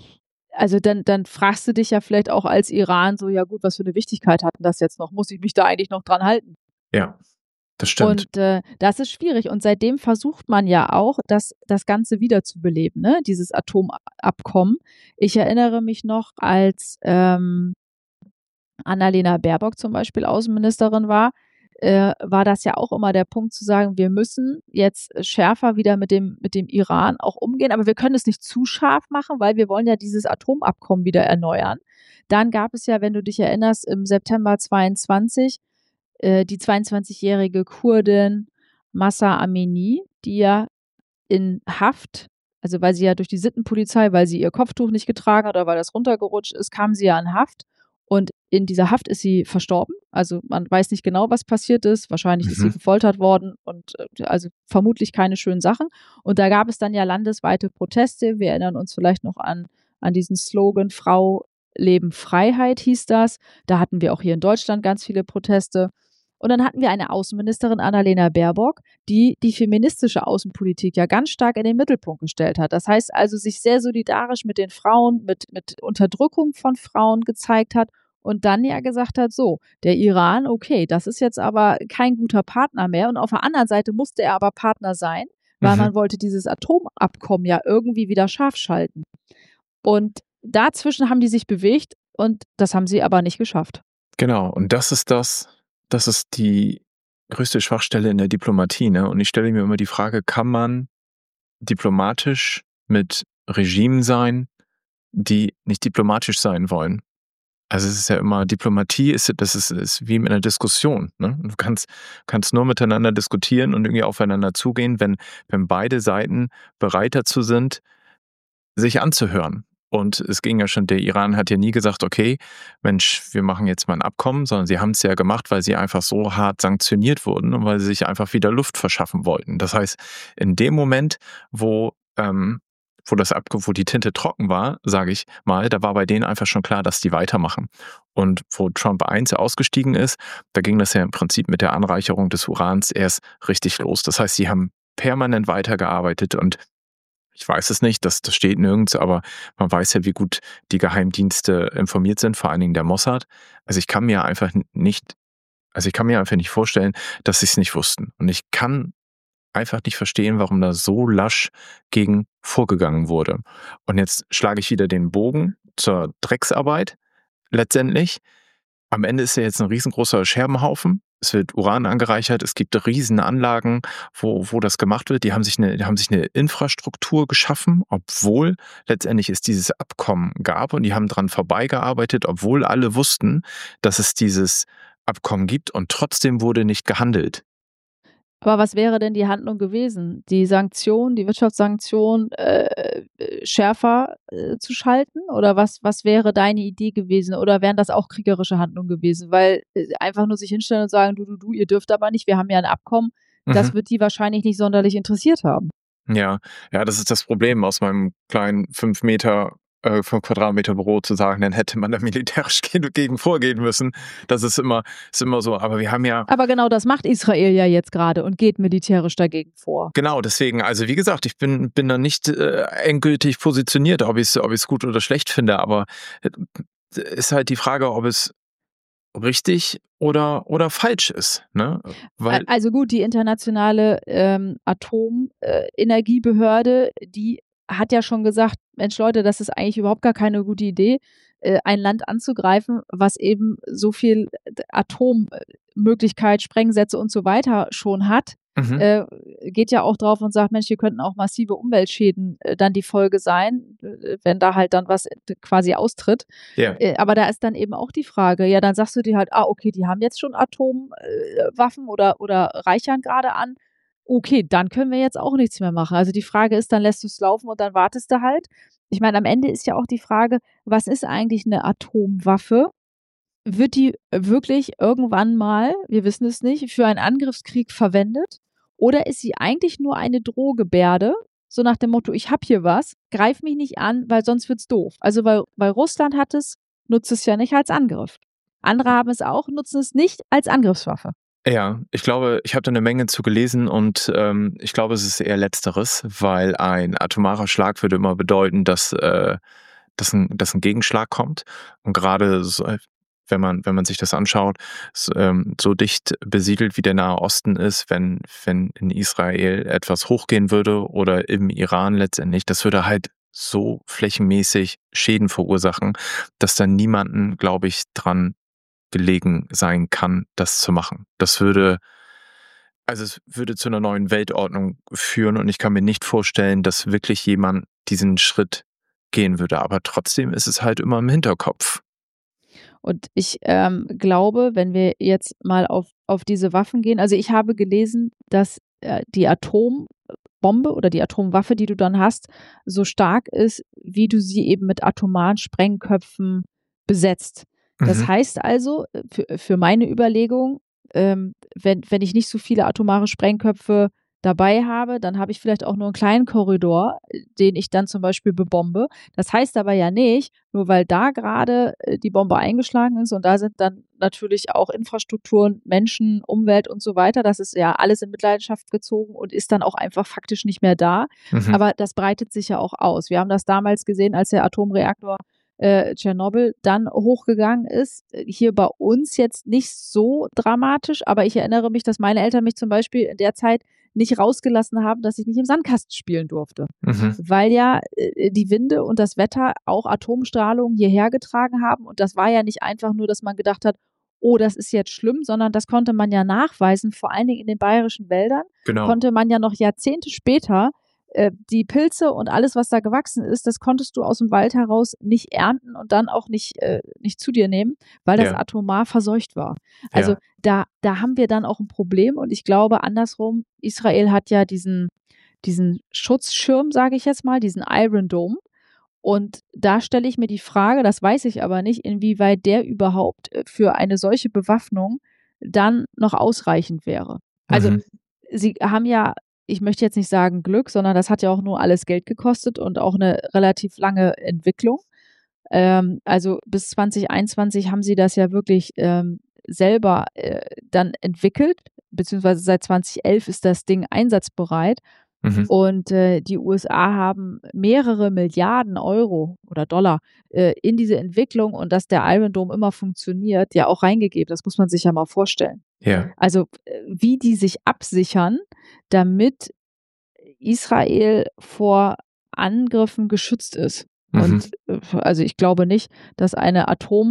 also dann, dann fragst du dich ja vielleicht auch als Iran so, ja gut, was für eine Wichtigkeit hat denn das jetzt noch? Muss ich mich da eigentlich noch dran halten? Ja, das stimmt. Und äh, das ist schwierig. Und seitdem versucht man ja auch, das, das Ganze wiederzubeleben, ne? Dieses Atomabkommen. Ich erinnere mich noch, als ähm, Annalena Baerbock zum Beispiel Außenministerin war, äh, war das ja auch immer der Punkt zu sagen, wir müssen jetzt schärfer wieder mit dem, mit dem Iran auch umgehen, aber wir können es nicht zu scharf machen, weil wir wollen ja dieses Atomabkommen wieder erneuern. Dann gab es ja, wenn du dich erinnerst, im September zweiundzwanzig äh, die zweiundzwanzigjährige Kurdin Mahsa Amini, die ja in Haft, also weil sie ja durch die Sittenpolizei, weil sie ihr Kopftuch nicht getragen hat oder weil das runtergerutscht ist, kam sie ja in Haft. Und in dieser Haft ist sie verstorben. Also man weiß nicht genau, was passiert ist. Wahrscheinlich ist sie Mhm. gefoltert worden und äh, also vermutlich keine schönen Sachen. Und da gab es dann ja landesweite Proteste. Wir erinnern uns vielleicht noch an, an diesen Slogan Frau, Leben, Freiheit hieß das. Da hatten wir auch hier in Deutschland ganz viele Proteste. Und dann hatten wir eine Außenministerin, Annalena Baerbock, die die feministische Außenpolitik ja ganz stark in den Mittelpunkt gestellt hat. Das heißt also, sich sehr solidarisch mit den Frauen, mit, mit Unterdrückung von Frauen gezeigt hat und dann ja gesagt hat, so, der Iran, okay, das ist jetzt aber kein guter Partner mehr. Und auf der anderen Seite musste er aber Partner sein, weil Mhm. man wollte dieses Atomabkommen ja irgendwie wieder scharf schalten. Und dazwischen haben die sich bewegt und das haben sie aber nicht geschafft. Genau, und das ist das das ist die größte Schwachstelle in der Diplomatie, ne? Und ich stelle mir immer die Frage, kann man diplomatisch mit Regimen sein, die nicht diplomatisch sein wollen? Also, es ist ja immer Diplomatie ist das ist ist wie mit einer Diskussion, ne? Du kannst kannst nur miteinander diskutieren und irgendwie aufeinander zugehen, wenn wenn beide Seiten bereit dazu sind, sich anzuhören. Und es ging ja schon, der Iran hat ja nie gesagt, okay, Mensch, wir machen jetzt mal ein Abkommen, sondern sie haben es ja gemacht, weil sie einfach so hart sanktioniert wurden und weil sie sich einfach wieder Luft verschaffen wollten. Das heißt, in dem Moment, wo ähm, wo das ab, wo die Tinte trocken war, sage ich mal, da war bei denen einfach schon klar, dass die weitermachen. Und wo Trump eins ausgestiegen ist, da ging das ja im Prinzip mit der Anreicherung des Urans erst richtig los. Das heißt, sie haben permanent weitergearbeitet und ich weiß es nicht, das, das steht nirgends, aber man weiß ja, wie gut die Geheimdienste informiert sind, vor allen Dingen der Mossad. Also ich kann mir einfach nicht, also ich kann mir einfach nicht vorstellen, dass sie es nicht wussten. Und ich kann einfach nicht verstehen, warum da so lasch gegen vorgegangen wurde. Und jetzt schlage ich wieder den Bogen zur Drecksarbeit. Letztendlich, am Ende ist ja jetzt ein riesengroßer Scherbenhaufen. Es wird Uran angereichert, es gibt riesen Anlagen, wo, wo das gemacht wird. Die haben sich eine, die haben sich eine Infrastruktur geschaffen, obwohl letztendlich es dieses Abkommen gab und die haben dran vorbeigearbeitet, obwohl alle wussten, dass es dieses Abkommen gibt und trotzdem wurde nicht gehandelt. Aber was wäre denn die Handlung gewesen? Die Sanktion, die Wirtschaftssanktion äh, äh, schärfer äh, zu schalten? Oder was, was wäre deine Idee gewesen? Oder wären das auch kriegerische Handlungen gewesen? Weil äh, einfach nur sich hinstellen und sagen, du, du, du, ihr dürft aber nicht, wir haben ja ein Abkommen, das Mhm. wird die wahrscheinlich nicht sonderlich interessiert haben. Ja, ja, das ist das Problem aus meinem kleinen fünf Meter, äh, fünf Quadratmeter Büro zu sagen, dann hätte man da militärisch gegen, gegen vorgehen müssen. Das ist immer, ist immer so. Aber wir haben ja, Aber genau das macht Israel ja jetzt gerade und geht militärisch dagegen vor. genau, deswegen, also wie gesagt, ich bin, bin da nicht äh, endgültig positioniert, ob ich es ob ich's gut oder schlecht finde, aber äh, ist halt die Frage, ob es richtig oder, oder falsch ist. Ne? Weil, Also gut, die internationale ähm, Atomenergiebehörde, die hat ja schon gesagt, Mensch Leute, das ist eigentlich überhaupt gar keine gute Idee, äh, ein Land anzugreifen, was eben so viel Atommöglichkeit, Sprengsätze und so weiter schon hat. mhm. Äh, geht ja auch drauf und sagt, Mensch, hier könnten auch massive Umweltschäden äh, dann die Folge sein, äh, wenn da halt dann was äh, quasi austritt. Ja. Äh, aber da ist dann eben auch die Frage, ja, dann sagst du dir halt, ah, okay, die haben jetzt schon Atomwaffen äh, oder, oder reichern gerade an. Okay, dann können wir jetzt auch nichts mehr machen. Also die Frage ist, dann lässt du es laufen und dann wartest du halt. Ich meine, am Ende ist ja auch die Frage, was ist eigentlich eine Atomwaffe? Wird die wirklich irgendwann mal, wir wissen es nicht, für einen Angriffskrieg verwendet? Oder ist sie eigentlich nur eine Drohgebärde, so nach dem Motto, ich habe hier was, greif mich nicht an, weil sonst wird's doof. Also weil, weil Russland hat es, nutzt es ja nicht als Angriff. Andere haben es auch, nutzen es nicht als Angriffswaffe. Ja, ich glaube, ich habe da eine Menge zu gelesen und ähm, ich glaube, es ist eher Letzteres, weil ein atomarer Schlag würde immer bedeuten, dass, äh, dass, ein, dass ein Gegenschlag kommt. Und gerade so, wenn man, wenn man sich das anschaut, so, ähm, so dicht besiedelt wie der Nahe Osten ist, wenn, wenn in Israel etwas hochgehen würde oder im Iran letztendlich, das würde halt so flächenmäßig Schäden verursachen, dass dann niemanden, glaube ich, dran gelegen sein kann, das zu machen. Das würde, also es würde zu einer neuen Weltordnung führen und ich kann mir nicht vorstellen, dass wirklich jemand diesen Schritt gehen würde. Aber trotzdem ist es halt immer im Hinterkopf. Und ich ähm, glaube, wenn wir jetzt mal auf, auf diese Waffen gehen, also ich habe gelesen, dass äh, die Atombombe oder die Atomwaffe, die du dann hast, so stark ist, wie du sie eben mit atomaren Sprengköpfen besetzt. Das Mhm. heißt also, äh, für, für meine Überlegung, ähm, wenn, wenn ich nicht so viele atomare Sprengköpfe dabei habe, dann habe ich vielleicht auch nur einen kleinen Korridor, äh, den ich dann zum Beispiel bebombe. Das heißt aber ja nicht, nur weil da gerade äh, die Bombe eingeschlagen ist und da sind dann natürlich auch Infrastrukturen, Menschen, Umwelt und so weiter, das ist ja alles in Mitleidenschaft gezogen und ist dann auch einfach faktisch nicht mehr da. Mhm. Aber das breitet sich ja auch aus. Wir haben das damals gesehen, als der Atomreaktor äh, Tschernobyl dann hochgegangen ist. Hier bei uns jetzt nicht so dramatisch, aber ich erinnere mich, dass meine Eltern mich zum Beispiel in der Zeit nicht rausgelassen haben, dass ich nicht im Sandkasten spielen durfte. Mhm. Weil ja äh, die Winde und das Wetter auch Atomstrahlung hierher getragen haben. Und das war ja nicht einfach nur, dass man gedacht hat, oh, das ist jetzt schlimm, sondern das konnte man ja nachweisen, vor allen Dingen in den bayerischen Wäldern, Genau. konnte man ja noch Jahrzehnte später äh, die Pilze und alles, was da gewachsen ist, das konntest du aus dem Wald heraus nicht ernten und dann auch nicht, äh, nicht zu dir nehmen, weil das Ja. atomar verseucht war. Also Ja. da, da haben wir dann auch ein Problem und ich glaube andersrum, Israel hat ja diesen, diesen Schutzschirm, sage ich jetzt mal, diesen Iron Dome. Und da stelle ich mir die Frage, das weiß ich aber nicht, inwieweit der überhaupt äh, für eine solche Bewaffnung dann noch ausreichend wäre. Also Mhm. sie haben ja ich möchte jetzt nicht sagen Glück, sondern das hat ja auch nur alles Geld gekostet und auch eine relativ lange Entwicklung. Ähm, also bis zwanzig einundzwanzig haben sie das ja wirklich ähm, selber äh, dann entwickelt, beziehungsweise seit zwanzig elf ist das Ding einsatzbereit. Mhm. Und äh, die U S A haben mehrere Milliarden Euro oder Dollar äh, in diese Entwicklung und dass der Iron Dome immer funktioniert, ja auch reingegeben. Das muss man sich ja mal vorstellen. Ja. Also äh, wie die sich absichern, damit Israel vor Angriffen geschützt ist. Mhm. Und äh, also ich glaube nicht, dass eine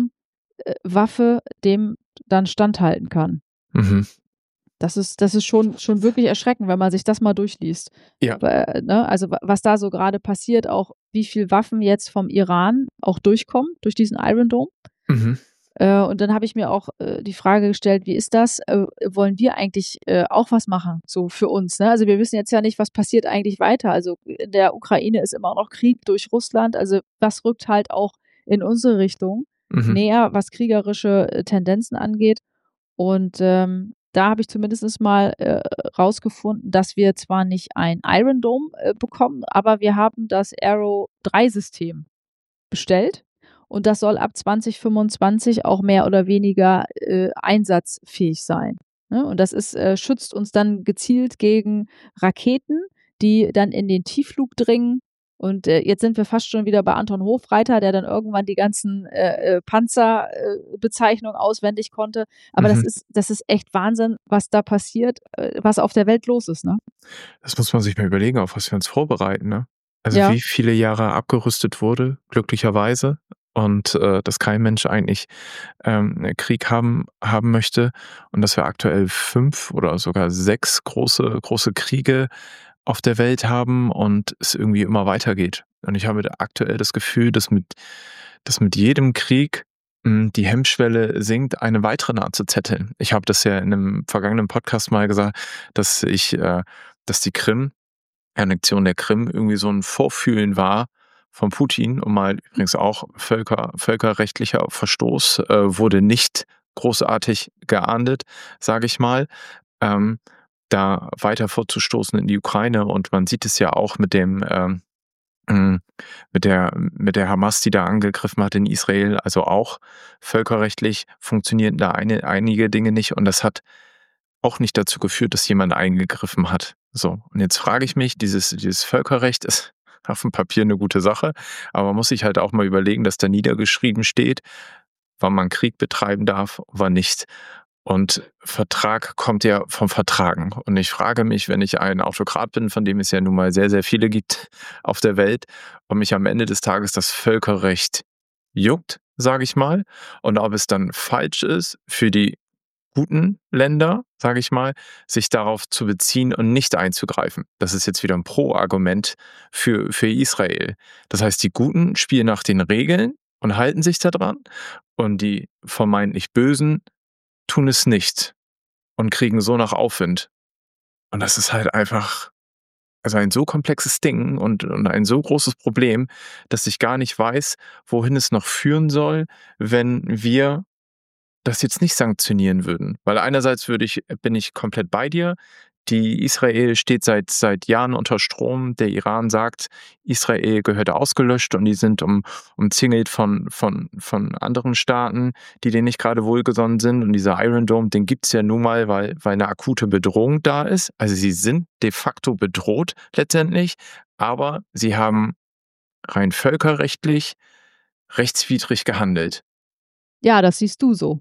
Atomwaffe dem dann standhalten kann. Mhm. Das ist, das ist schon, schon wirklich erschreckend, wenn man sich das mal durchliest. Ja. Weil, ne, also wa- was da so gerade passiert, auch wie viel Waffen jetzt vom Iran auch durchkommen durch diesen Iron Dome. Mhm. Äh, und dann habe ich mir auch äh, die Frage gestellt, wie ist das? Äh, wollen wir eigentlich äh, auch was machen, so für uns? Ne? Also wir wissen jetzt ja nicht, was passiert eigentlich weiter. Also in der Ukraine ist immer noch Krieg durch Russland. Also was rückt halt auch in unsere Richtung Mhm. näher, was kriegerische äh, Tendenzen angeht. Und ähm, da habe ich zumindest mal äh, rausgefunden, dass wir zwar nicht ein Iron Dome äh, bekommen, aber wir haben das Arrow drei System bestellt. Und das soll ab zwanzig fünfundzwanzig auch mehr oder weniger äh, einsatzfähig sein. Ne? Und das ist, äh, schützt uns dann gezielt gegen Raketen, die dann in den Tiefflug dringen. Und äh, jetzt sind wir fast schon wieder bei Anton Hofreiter, der dann irgendwann die ganzen äh, äh, Panzerbezeichnungen auswendig konnte. Aber das Mhm. ist, das ist echt Wahnsinn, was da passiert, äh, was auf der Welt los ist. Ne? Das muss man sich mal überlegen, auf was wir uns vorbereiten, ne? Also Ja. wie viele Jahre abgerüstet wurde, glücklicherweise, und äh, dass kein Mensch eigentlich ähm, Krieg haben, haben möchte und dass wir aktuell fünf oder sogar sechs große, große Kriege auf der Welt haben und es irgendwie immer weitergeht. Und ich habe da aktuell das Gefühl, dass mit, dass mit jedem Krieg mh, die Hemmschwelle sinkt, eine weitere nachzuzetteln. Ich habe das ja in einem vergangenen Podcast mal gesagt, dass ich, äh, dass die Krim, Annexion der Krim, irgendwie so ein Vorfühlen war von Putin, und mal übrigens auch Völker, völkerrechtlicher Verstoß, äh, wurde nicht großartig geahndet, sage ich mal, ähm, da weiter vorzustoßen in die Ukraine. Und man sieht es ja auch mit dem ähm, mh, mit der mit der Hamas, die da angegriffen hat in Israel. Also auch völkerrechtlich funktionierten da eine, einige Dinge nicht, und das hat auch nicht dazu geführt, dass jemand eingegriffen hat. So, und jetzt frage ich mich, dieses, dieses Völkerrecht ist auf dem Papier eine gute Sache, aber man muss sich halt auch mal überlegen, dass da niedergeschrieben steht, wann man Krieg betreiben darf, wann nicht. Und Vertrag kommt ja vom Vertragen. Und ich frage mich, wenn ich ein Autokrat bin, von dem es ja nun mal sehr, sehr viele gibt auf der Welt, ob mich am Ende des Tages das Völkerrecht juckt, sage ich mal, und ob es dann falsch ist für die guten Länder, sage ich mal, sich darauf zu beziehen und nicht einzugreifen. Das ist jetzt wieder ein Pro-Argument für, für Israel. Das heißt, die Guten spielen nach den Regeln und halten sich daran, und die vermeintlich Bösen tun es nicht und kriegen so nach Aufwind. Und das ist halt einfach, also ein so komplexes Ding und, und ein so großes Problem, dass ich gar nicht weiß, wohin es noch führen soll, wenn wir das jetzt nicht sanktionieren würden. Weil einerseits würde ich, bin ich komplett bei dir. Die Israel steht seit, seit Jahren unter Strom. Der Iran sagt, Israel gehört ausgelöscht, und die sind um, umzingelt von, von, von anderen Staaten, die denen nicht gerade wohlgesonnen sind. Und dieser Iron Dome, den gibt es ja nun mal, weil, weil eine akute Bedrohung da ist. Also sie sind de facto bedroht letztendlich, aber sie haben rein völkerrechtlich rechtswidrig gehandelt. Ja, das siehst du so.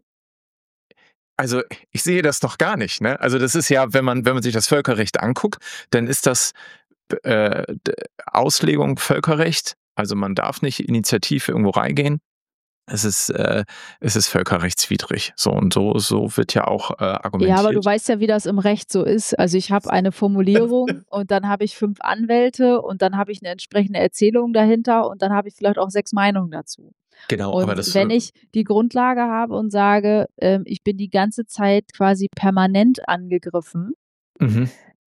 Also, ich sehe das doch gar nicht, ne? Also, das ist ja, wenn man wenn man sich das Völkerrecht anguckt, dann ist das äh, d Auslegung Völkerrecht. Also, man darf nicht initiativ irgendwo reingehen. Es ist äh, es ist völkerrechtswidrig. So, und so so wird ja auch äh, Ja, aber du argumentiert. weißt ja, wie das im Recht so ist. Also ich habe eine Formulierung und dann habe ich fünf Anwälte und dann habe ich eine entsprechende Erzählung dahinter und dann habe ich vielleicht auch sechs Meinungen dazu. Genau, aber Und das wenn äh, ich die Grundlage habe und sage, ähm, ich bin die ganze Zeit quasi permanent angegriffen mhm,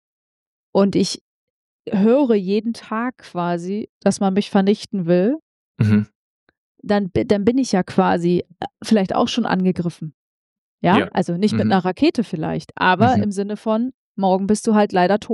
und ich höre jeden Tag quasi, dass man mich vernichten will, mhm, dann, bi- dann bin ich ja quasi äh, vielleicht auch schon angegriffen. Ja, ja, also nicht mit mhm, einer Rakete vielleicht, aber mhm, im Sinne von, morgen bist du halt leider tot.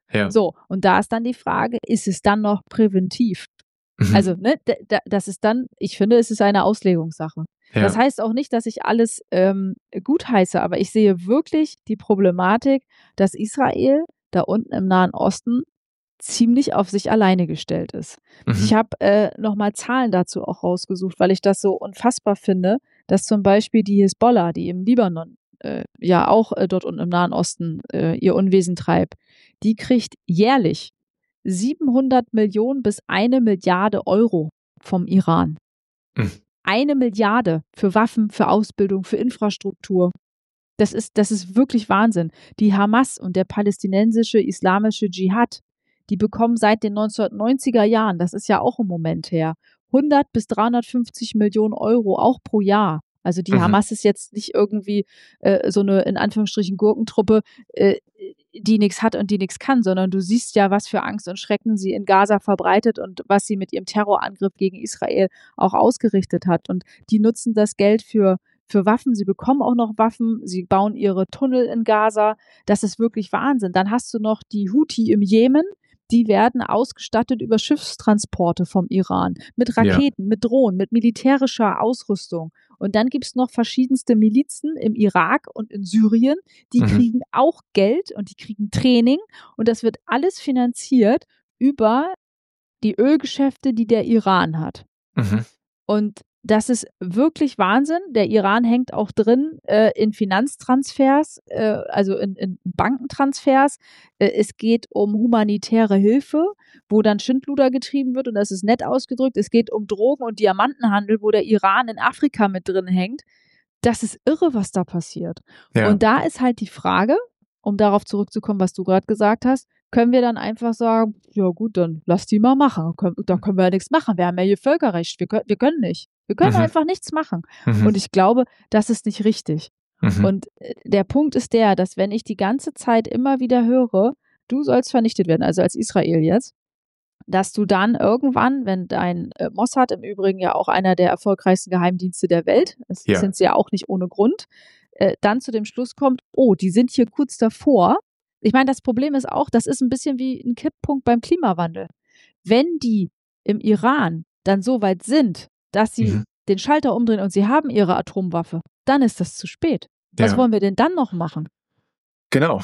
Ja. So, und da ist dann die Frage, ist es dann noch präventiv? Mhm. Also, ne, d- d- das ist dann, ich finde, es ist eine Auslegungssache. Ja. Das heißt auch nicht, dass ich alles ähm, gutheiße, aber ich sehe wirklich die Problematik, dass Israel da unten im Nahen Osten ziemlich auf sich alleine gestellt ist. Mhm. Ich habe äh, nochmal Zahlen dazu auch rausgesucht, weil ich das so unfassbar finde, dass zum Beispiel die Hisbollah, die im Libanon äh, ja auch äh, dort unten im Nahen Osten äh, ihr Unwesen treibt, die kriegt jährlich siebenhundert Millionen bis eine Milliarde Euro vom Iran. Mhm. Eine Milliarde für Waffen, für Ausbildung, für Infrastruktur. Das ist, das ist wirklich Wahnsinn. Die Hamas und der palästinensische islamische Dschihad, die bekommen seit den neunzehnhundertneunziger Jahren, das ist ja auch im Moment her, hundert bis dreihundertfünfzig Millionen Euro auch pro Jahr. Also die Mhm. Hamas ist jetzt nicht irgendwie äh, so eine, in Anführungsstrichen, Gurkentruppe, äh, die nichts hat und die nichts kann, sondern du siehst ja, was für Angst und Schrecken sie in Gaza verbreitet und was sie mit ihrem Terrorangriff gegen Israel auch ausgerichtet hat. Und die nutzen das Geld für für Waffen, sie bekommen auch noch Waffen, sie bauen ihre Tunnel in Gaza, das ist wirklich Wahnsinn. Dann hast du noch die Houthi im Jemen, die werden ausgestattet über Schiffstransporte vom Iran, mit Raketen, ja. mit Drohnen, mit militärischer Ausrüstung. Und dann gibt es noch verschiedenste Milizen im Irak und in Syrien, die mhm. kriegen auch Geld und die kriegen Training und das wird alles finanziert über die Ölgeschäfte, die der Iran hat. Mhm. Und das ist wirklich Wahnsinn. Der Iran hängt auch drin äh, in Finanztransfers, äh, also in, in Bankentransfers. Äh, es geht um humanitäre Hilfe, wo dann Schindluder getrieben wird und das ist nett ausgedrückt. Es geht um Drogen- und Diamantenhandel, wo der Iran in Afrika mit drin hängt. Das ist irre, was da passiert. Ja. Und da ist halt die Frage, um darauf zurückzukommen, was du gerade gesagt hast, können wir dann einfach sagen, ja gut, dann lass die mal machen. Dann können wir ja nichts machen. Wir haben ja hier Völkerrecht. Wir können, wir können nicht. Wir können mhm. einfach nichts machen. Mhm. Und ich glaube, das ist nicht richtig. Mhm. Und der Punkt ist der, dass wenn ich die ganze Zeit immer wieder höre, du sollst vernichtet werden, also als Israel jetzt, dass du dann irgendwann, wenn dein äh, Mossad, im Übrigen ja auch einer der erfolgreichsten Geheimdienste der Welt, das ja. sind sie ja auch nicht ohne Grund, äh, dann zu dem Schluss kommt, oh, die sind hier kurz davor. Ich meine, das Problem ist auch, das ist ein bisschen wie ein Kipppunkt beim Klimawandel. Wenn die im Iran dann so weit sind, dass sie mhm. den Schalter umdrehen und sie haben ihre Atomwaffe, dann ist das zu spät. Was ja. wollen wir denn dann noch machen? Genau.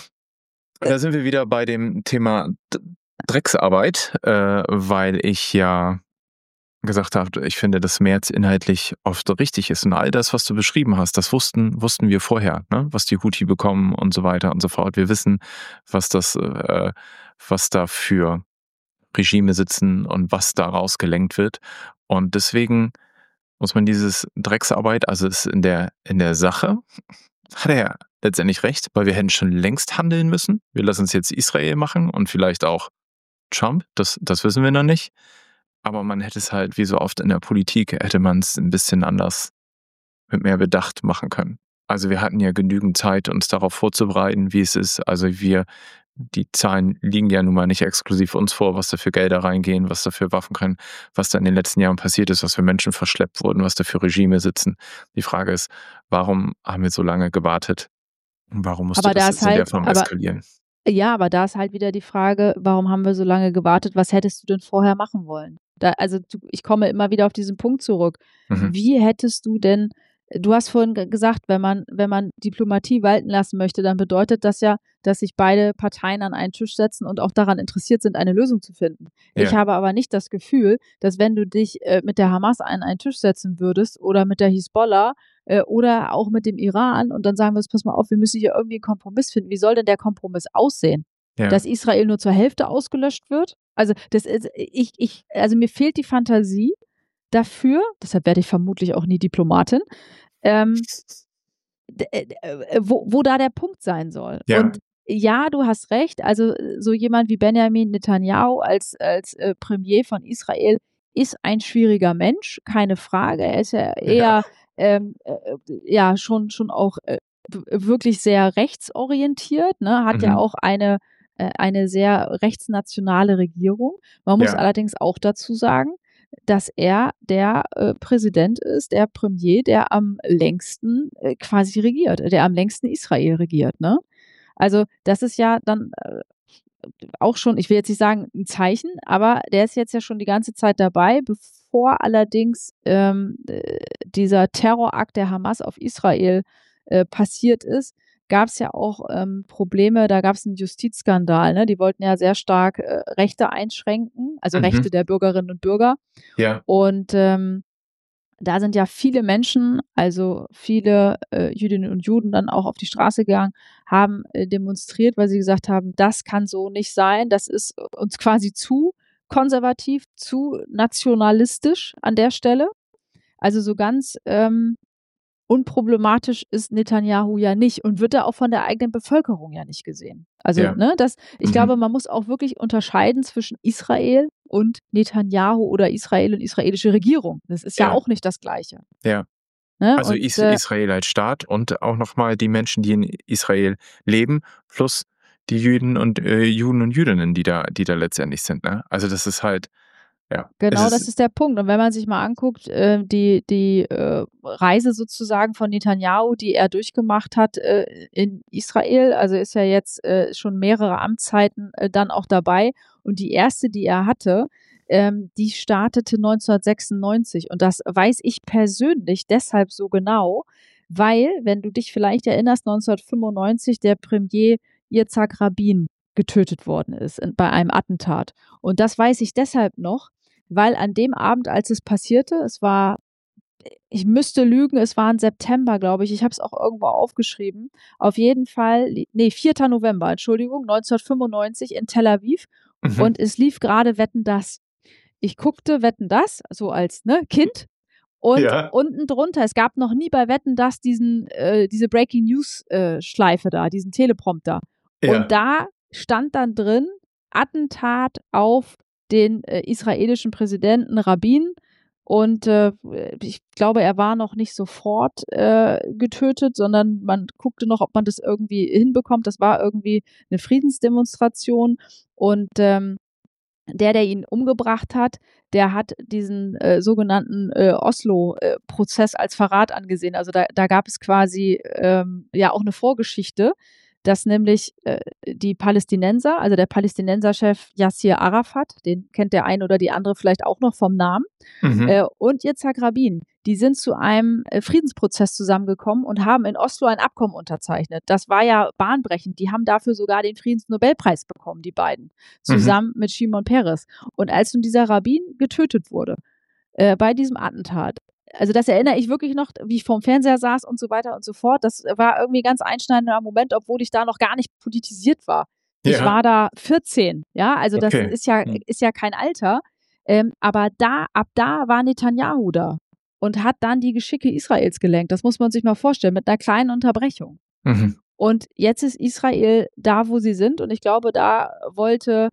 Da sind wir wieder bei dem Thema Drecksarbeit, äh, weil ich ja gesagt habe, ich finde, dass Merz inhaltlich oft richtig ist. Und all das, was du beschrieben hast, das wussten, wussten wir vorher, ne? Was die Houthi bekommen und so weiter und so fort. Wir wissen, was das, äh, was da für Regime sitzen und was daraus gelenkt wird. Und deswegen muss man dieses Drecksarbeit, also ist in der, in der Sache, hat er ja letztendlich recht, weil wir hätten schon längst handeln müssen. Wir lassen es jetzt Israel machen und vielleicht auch Trump, das, das wissen wir noch nicht. Aber man hätte es halt, wie so oft in der Politik, hätte man es ein bisschen anders mit mehr Bedacht machen können. Also wir hatten ja genügend Zeit, uns darauf vorzubereiten, wie es ist. Also wir, die Zahlen liegen ja nun mal nicht exklusiv uns vor, was da für Gelder reingehen, was da für Waffen können, was da in den letzten Jahren passiert ist, was für Menschen verschleppt wurden, was da für Regime sitzen. Die Frage ist, warum haben wir so lange gewartet? Und warum musste aber das, das jetzt halt, in der Form aber, eskalieren? Ja, aber da ist halt wieder die Frage, warum haben wir so lange gewartet? Was hättest du denn vorher machen wollen? Da, also du, ich komme immer wieder auf diesen Punkt zurück. Mhm. Wie hättest du denn, du hast vorhin gesagt, wenn man, wenn man Diplomatie walten lassen möchte, dann bedeutet das ja, dass sich beide Parteien an einen Tisch setzen und auch daran interessiert sind, eine Lösung zu finden. Ja. Ich habe aber nicht das Gefühl, dass wenn du dich äh, mit der Hamas an einen Tisch setzen würdest oder mit der Hisbollah äh, oder auch mit dem Iran und dann sagen wir, pass mal auf, wir müssen hier irgendwie einen Kompromiss finden. Wie soll denn der Kompromiss aussehen? Ja. Dass Israel nur zur Hälfte ausgelöscht wird? Also das ist, ich, ich, also mir fehlt die Fantasie dafür, deshalb werde ich vermutlich auch nie Diplomatin, ähm, wo, wo da der Punkt sein soll. Ja. Und ja, du hast recht, also so jemand wie Benjamin Netanyahu als, als äh, Premier von Israel ist ein schwieriger Mensch, keine Frage. Er ist ja eher ja, ähm, äh, ja schon, schon auch äh, wirklich sehr rechtsorientiert, ne? Hat mhm. ja auch eine, äh, eine sehr rechtsnationale Regierung. Man muss ja. allerdings auch dazu sagen, dass er der äh, Präsident ist, der Premier, der am längsten äh, quasi regiert, der am längsten Israel regiert, ne? Also das ist ja dann, äh, auch schon, ich will jetzt nicht sagen ein Zeichen, aber der ist jetzt ja schon die ganze Zeit dabei, bevor allerdings ähm, äh, dieser Terrorakt der Hamas auf Israel äh, passiert ist, gab es ja auch ähm, Probleme, da gab es einen Justizskandal, ne? Die wollten ja sehr stark äh, Rechte einschränken, also Mhm. Rechte der Bürgerinnen und Bürger. Ja. Und ähm, da sind ja viele Menschen, also viele äh, Jüdinnen und Juden dann auch auf die Straße gegangen, haben äh, demonstriert, weil sie gesagt haben, das kann so nicht sein, das ist uns quasi zu konservativ, zu nationalistisch an der Stelle. Also so ganz ähm, unproblematisch ist Netanyahu ja nicht und wird da auch von der eigenen Bevölkerung ja nicht gesehen. Also, Ja. ne, das, ich Mhm. glaube, man muss auch wirklich unterscheiden zwischen Israel und Netanyahu oder Israel und israelische Regierung. Das ist ja, Ja. auch nicht das Gleiche. Ja. Ne? Also Und, Is äh, Israel als Staat und auch nochmal die Menschen, die in Israel leben, plus die Juden und äh, Juden und Jüdinnen, die da, die da letztendlich sind. Ne? Also das ist halt, ja, es Genau, das ist, ist der Punkt. Und wenn man sich mal anguckt, äh, die, die äh, Reise sozusagen von Netanyahu, die er durchgemacht hat äh, in Israel, also ist ja jetzt äh, schon mehrere Amtszeiten äh, dann auch dabei. Und die erste, die er hatte, ähm, die startete neunzehnhundertsechsundneunzig. Und das weiß ich persönlich deshalb so genau, weil, wenn du dich vielleicht erinnerst, neunzehnhundertfünfundneunzig der Premier Yitzhak Rabin getötet worden ist in, bei einem Attentat. Und das weiß ich deshalb noch, weil an dem Abend, als es passierte, es war, ich müsste lügen, es war im September, glaube ich, ich habe es auch irgendwo aufgeschrieben, auf jeden Fall, nee, vierter November, Entschuldigung, neunzehnhundertfünfundneunzig in Tel Aviv mhm. und es lief gerade Wetten, dass. Ich guckte Wetten, dass, so als ne, Kind und Ja. unten drunter, es gab noch nie bei Wetten, dass diesen, äh, diese Breaking News äh, Schleife da, diesen Teleprompter. Ja. Und da stand dann drin, Attentat auf den äh, israelischen Präsidenten Rabin. Und äh, ich glaube, er war noch nicht sofort äh, getötet, sondern man guckte noch, ob man das irgendwie hinbekommt. Das war irgendwie eine Friedensdemonstration. Und ähm, der, der ihn umgebracht hat, der hat diesen äh, sogenannten äh, Oslo-Prozess als Verrat angesehen. Also da, da gab es quasi ähm, ja auch eine Vorgeschichte, dass nämlich äh, die Palästinenser, also der Palästinenserchef Yassir Arafat, den kennt der eine oder die andere vielleicht auch noch vom Namen, Mhm. äh, und Yitzhak Rabin, die sind zu einem äh, Friedensprozess zusammengekommen und haben in Oslo ein Abkommen unterzeichnet. Das war ja bahnbrechend. Die haben dafür sogar den Friedensnobelpreis bekommen, die beiden, zusammen mhm. mit Shimon Peres. Und als nun dieser Rabin getötet wurde, äh, bei diesem Attentat, also das erinnere ich wirklich noch, wie ich vorm Fernseher saß und so weiter und so fort. Das war irgendwie ein ganz einschneidender Moment, obwohl ich da noch gar nicht politisiert war. Ich Ja. war da vierzehn, ja, also das Okay. ist ja, ist ja kein Alter. Ähm, aber da, ab da war Netanyahu da und hat dann die Geschicke Israels gelenkt. Das muss man sich mal vorstellen, mit einer kleinen Unterbrechung. Mhm. Und jetzt ist Israel da, wo sie sind. Und ich glaube, da wollte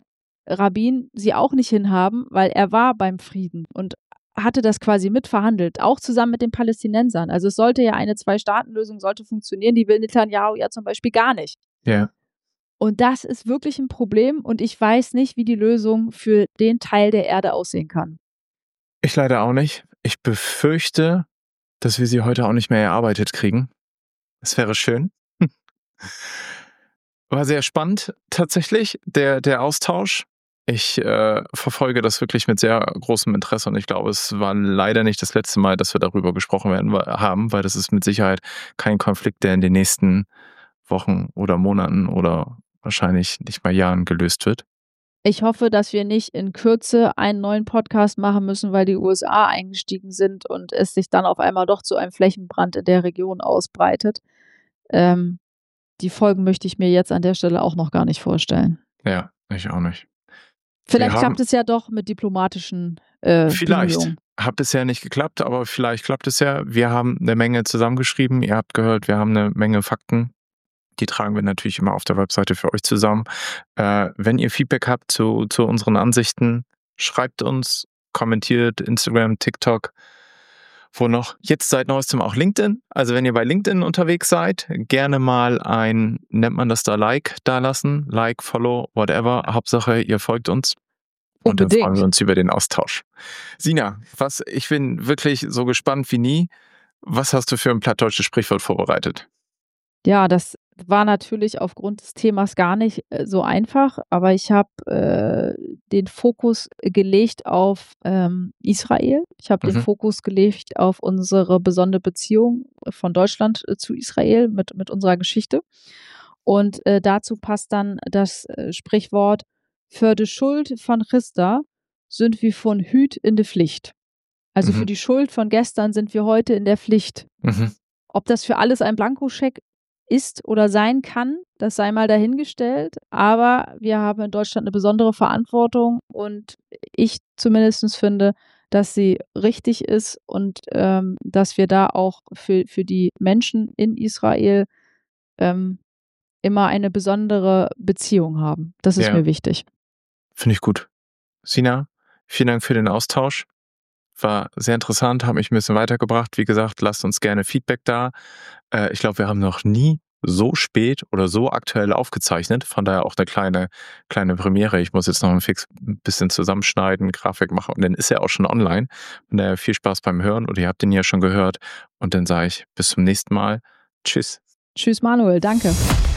Rabin sie auch nicht hinhaben, weil er war beim Frieden und hatte das quasi mitverhandelt, auch zusammen mit den Palästinensern. Also es sollte ja eine Zwei-Staaten-Lösung sollte funktionieren, die will Netanyahu ja zum Beispiel gar nicht. Ja. Und das ist wirklich ein Problem und ich weiß nicht, wie die Lösung für den Teil der Erde aussehen kann. Ich leider auch nicht. Ich befürchte, dass wir sie heute auch nicht mehr erarbeitet kriegen. Es wäre schön. War sehr spannend tatsächlich, der, der Austausch. Ich äh, verfolge das wirklich mit sehr großem Interesse und ich glaube, es war leider nicht das letzte Mal, dass wir darüber gesprochen werden, haben, weil das ist mit Sicherheit kein Konflikt, der in den nächsten Wochen oder Monaten oder wahrscheinlich nicht mal Jahren gelöst wird. Ich hoffe, dass wir nicht in Kürze einen neuen Podcast machen müssen, weil die U S A eingestiegen sind und es sich dann auf einmal doch zu einem Flächenbrand in der Region ausbreitet. Ähm, die Folgen möchte ich mir jetzt an der Stelle auch noch gar nicht vorstellen. Ja, ich auch nicht. Vielleicht Wir klappt haben- es ja doch mit diplomatischen äh, Vielleicht. Bemühungen. Hat bisher nicht geklappt, aber vielleicht klappt es ja. Wir haben eine Menge zusammengeschrieben. Ihr habt gehört, wir haben eine Menge Fakten. Die tragen wir natürlich immer auf der Webseite für euch zusammen. Äh, wenn ihr Feedback habt zu, zu unseren Ansichten, schreibt uns, kommentiert Instagram, TikTok, wo noch. Jetzt seit neuestem auch LinkedIn. Also wenn ihr bei LinkedIn unterwegs seid, gerne mal ein, nennt man das da Like da lassen. Like, Follow, whatever. Hauptsache, ihr folgt uns. Und dann Unbedingt. freuen wir uns über den Austausch. Sina, was, ich bin wirklich so gespannt wie nie. Was hast du für ein plattdeutsches Sprichwort vorbereitet? Ja, das war natürlich aufgrund des Themas gar nicht äh, so einfach, aber ich habe äh, den Fokus gelegt auf ähm, Israel. Ich habe den Mhm. Fokus gelegt auf unsere besondere Beziehung von Deutschland äh, zu Israel mit, mit unserer Geschichte. Und äh, dazu passt dann das äh, Sprichwort: Für die Schuld von Christa sind wir von Hüt in der Pflicht. Also für Mhm. die Schuld von gestern sind wir heute in der Pflicht. Mhm. Ob das für alles ein Blankoscheck ist oder sein kann, das sei mal dahingestellt. Aber wir haben in Deutschland eine besondere Verantwortung und ich zumindest finde, dass sie richtig ist und ähm, dass wir da auch für, für die Menschen in Israel ähm, immer eine besondere Beziehung haben. Das ist Ja, mir wichtig. finde ich gut. Sina, vielen Dank für den Austausch. War sehr interessant, hat mich ein bisschen weitergebracht. Wie gesagt, lasst uns gerne Feedback da. Äh, ich glaube, wir haben noch nie so spät oder so aktuell aufgezeichnet. Von daher auch eine kleine, kleine Premiere. Ich muss jetzt noch ein fix ein bisschen zusammenschneiden, Grafik machen und dann ist er auch schon online. Von daher viel Spaß beim Hören oder ihr habt ihn ja schon gehört. Und dann sage ich bis zum nächsten Mal. Tschüss. Tschüss, Manuel. Danke.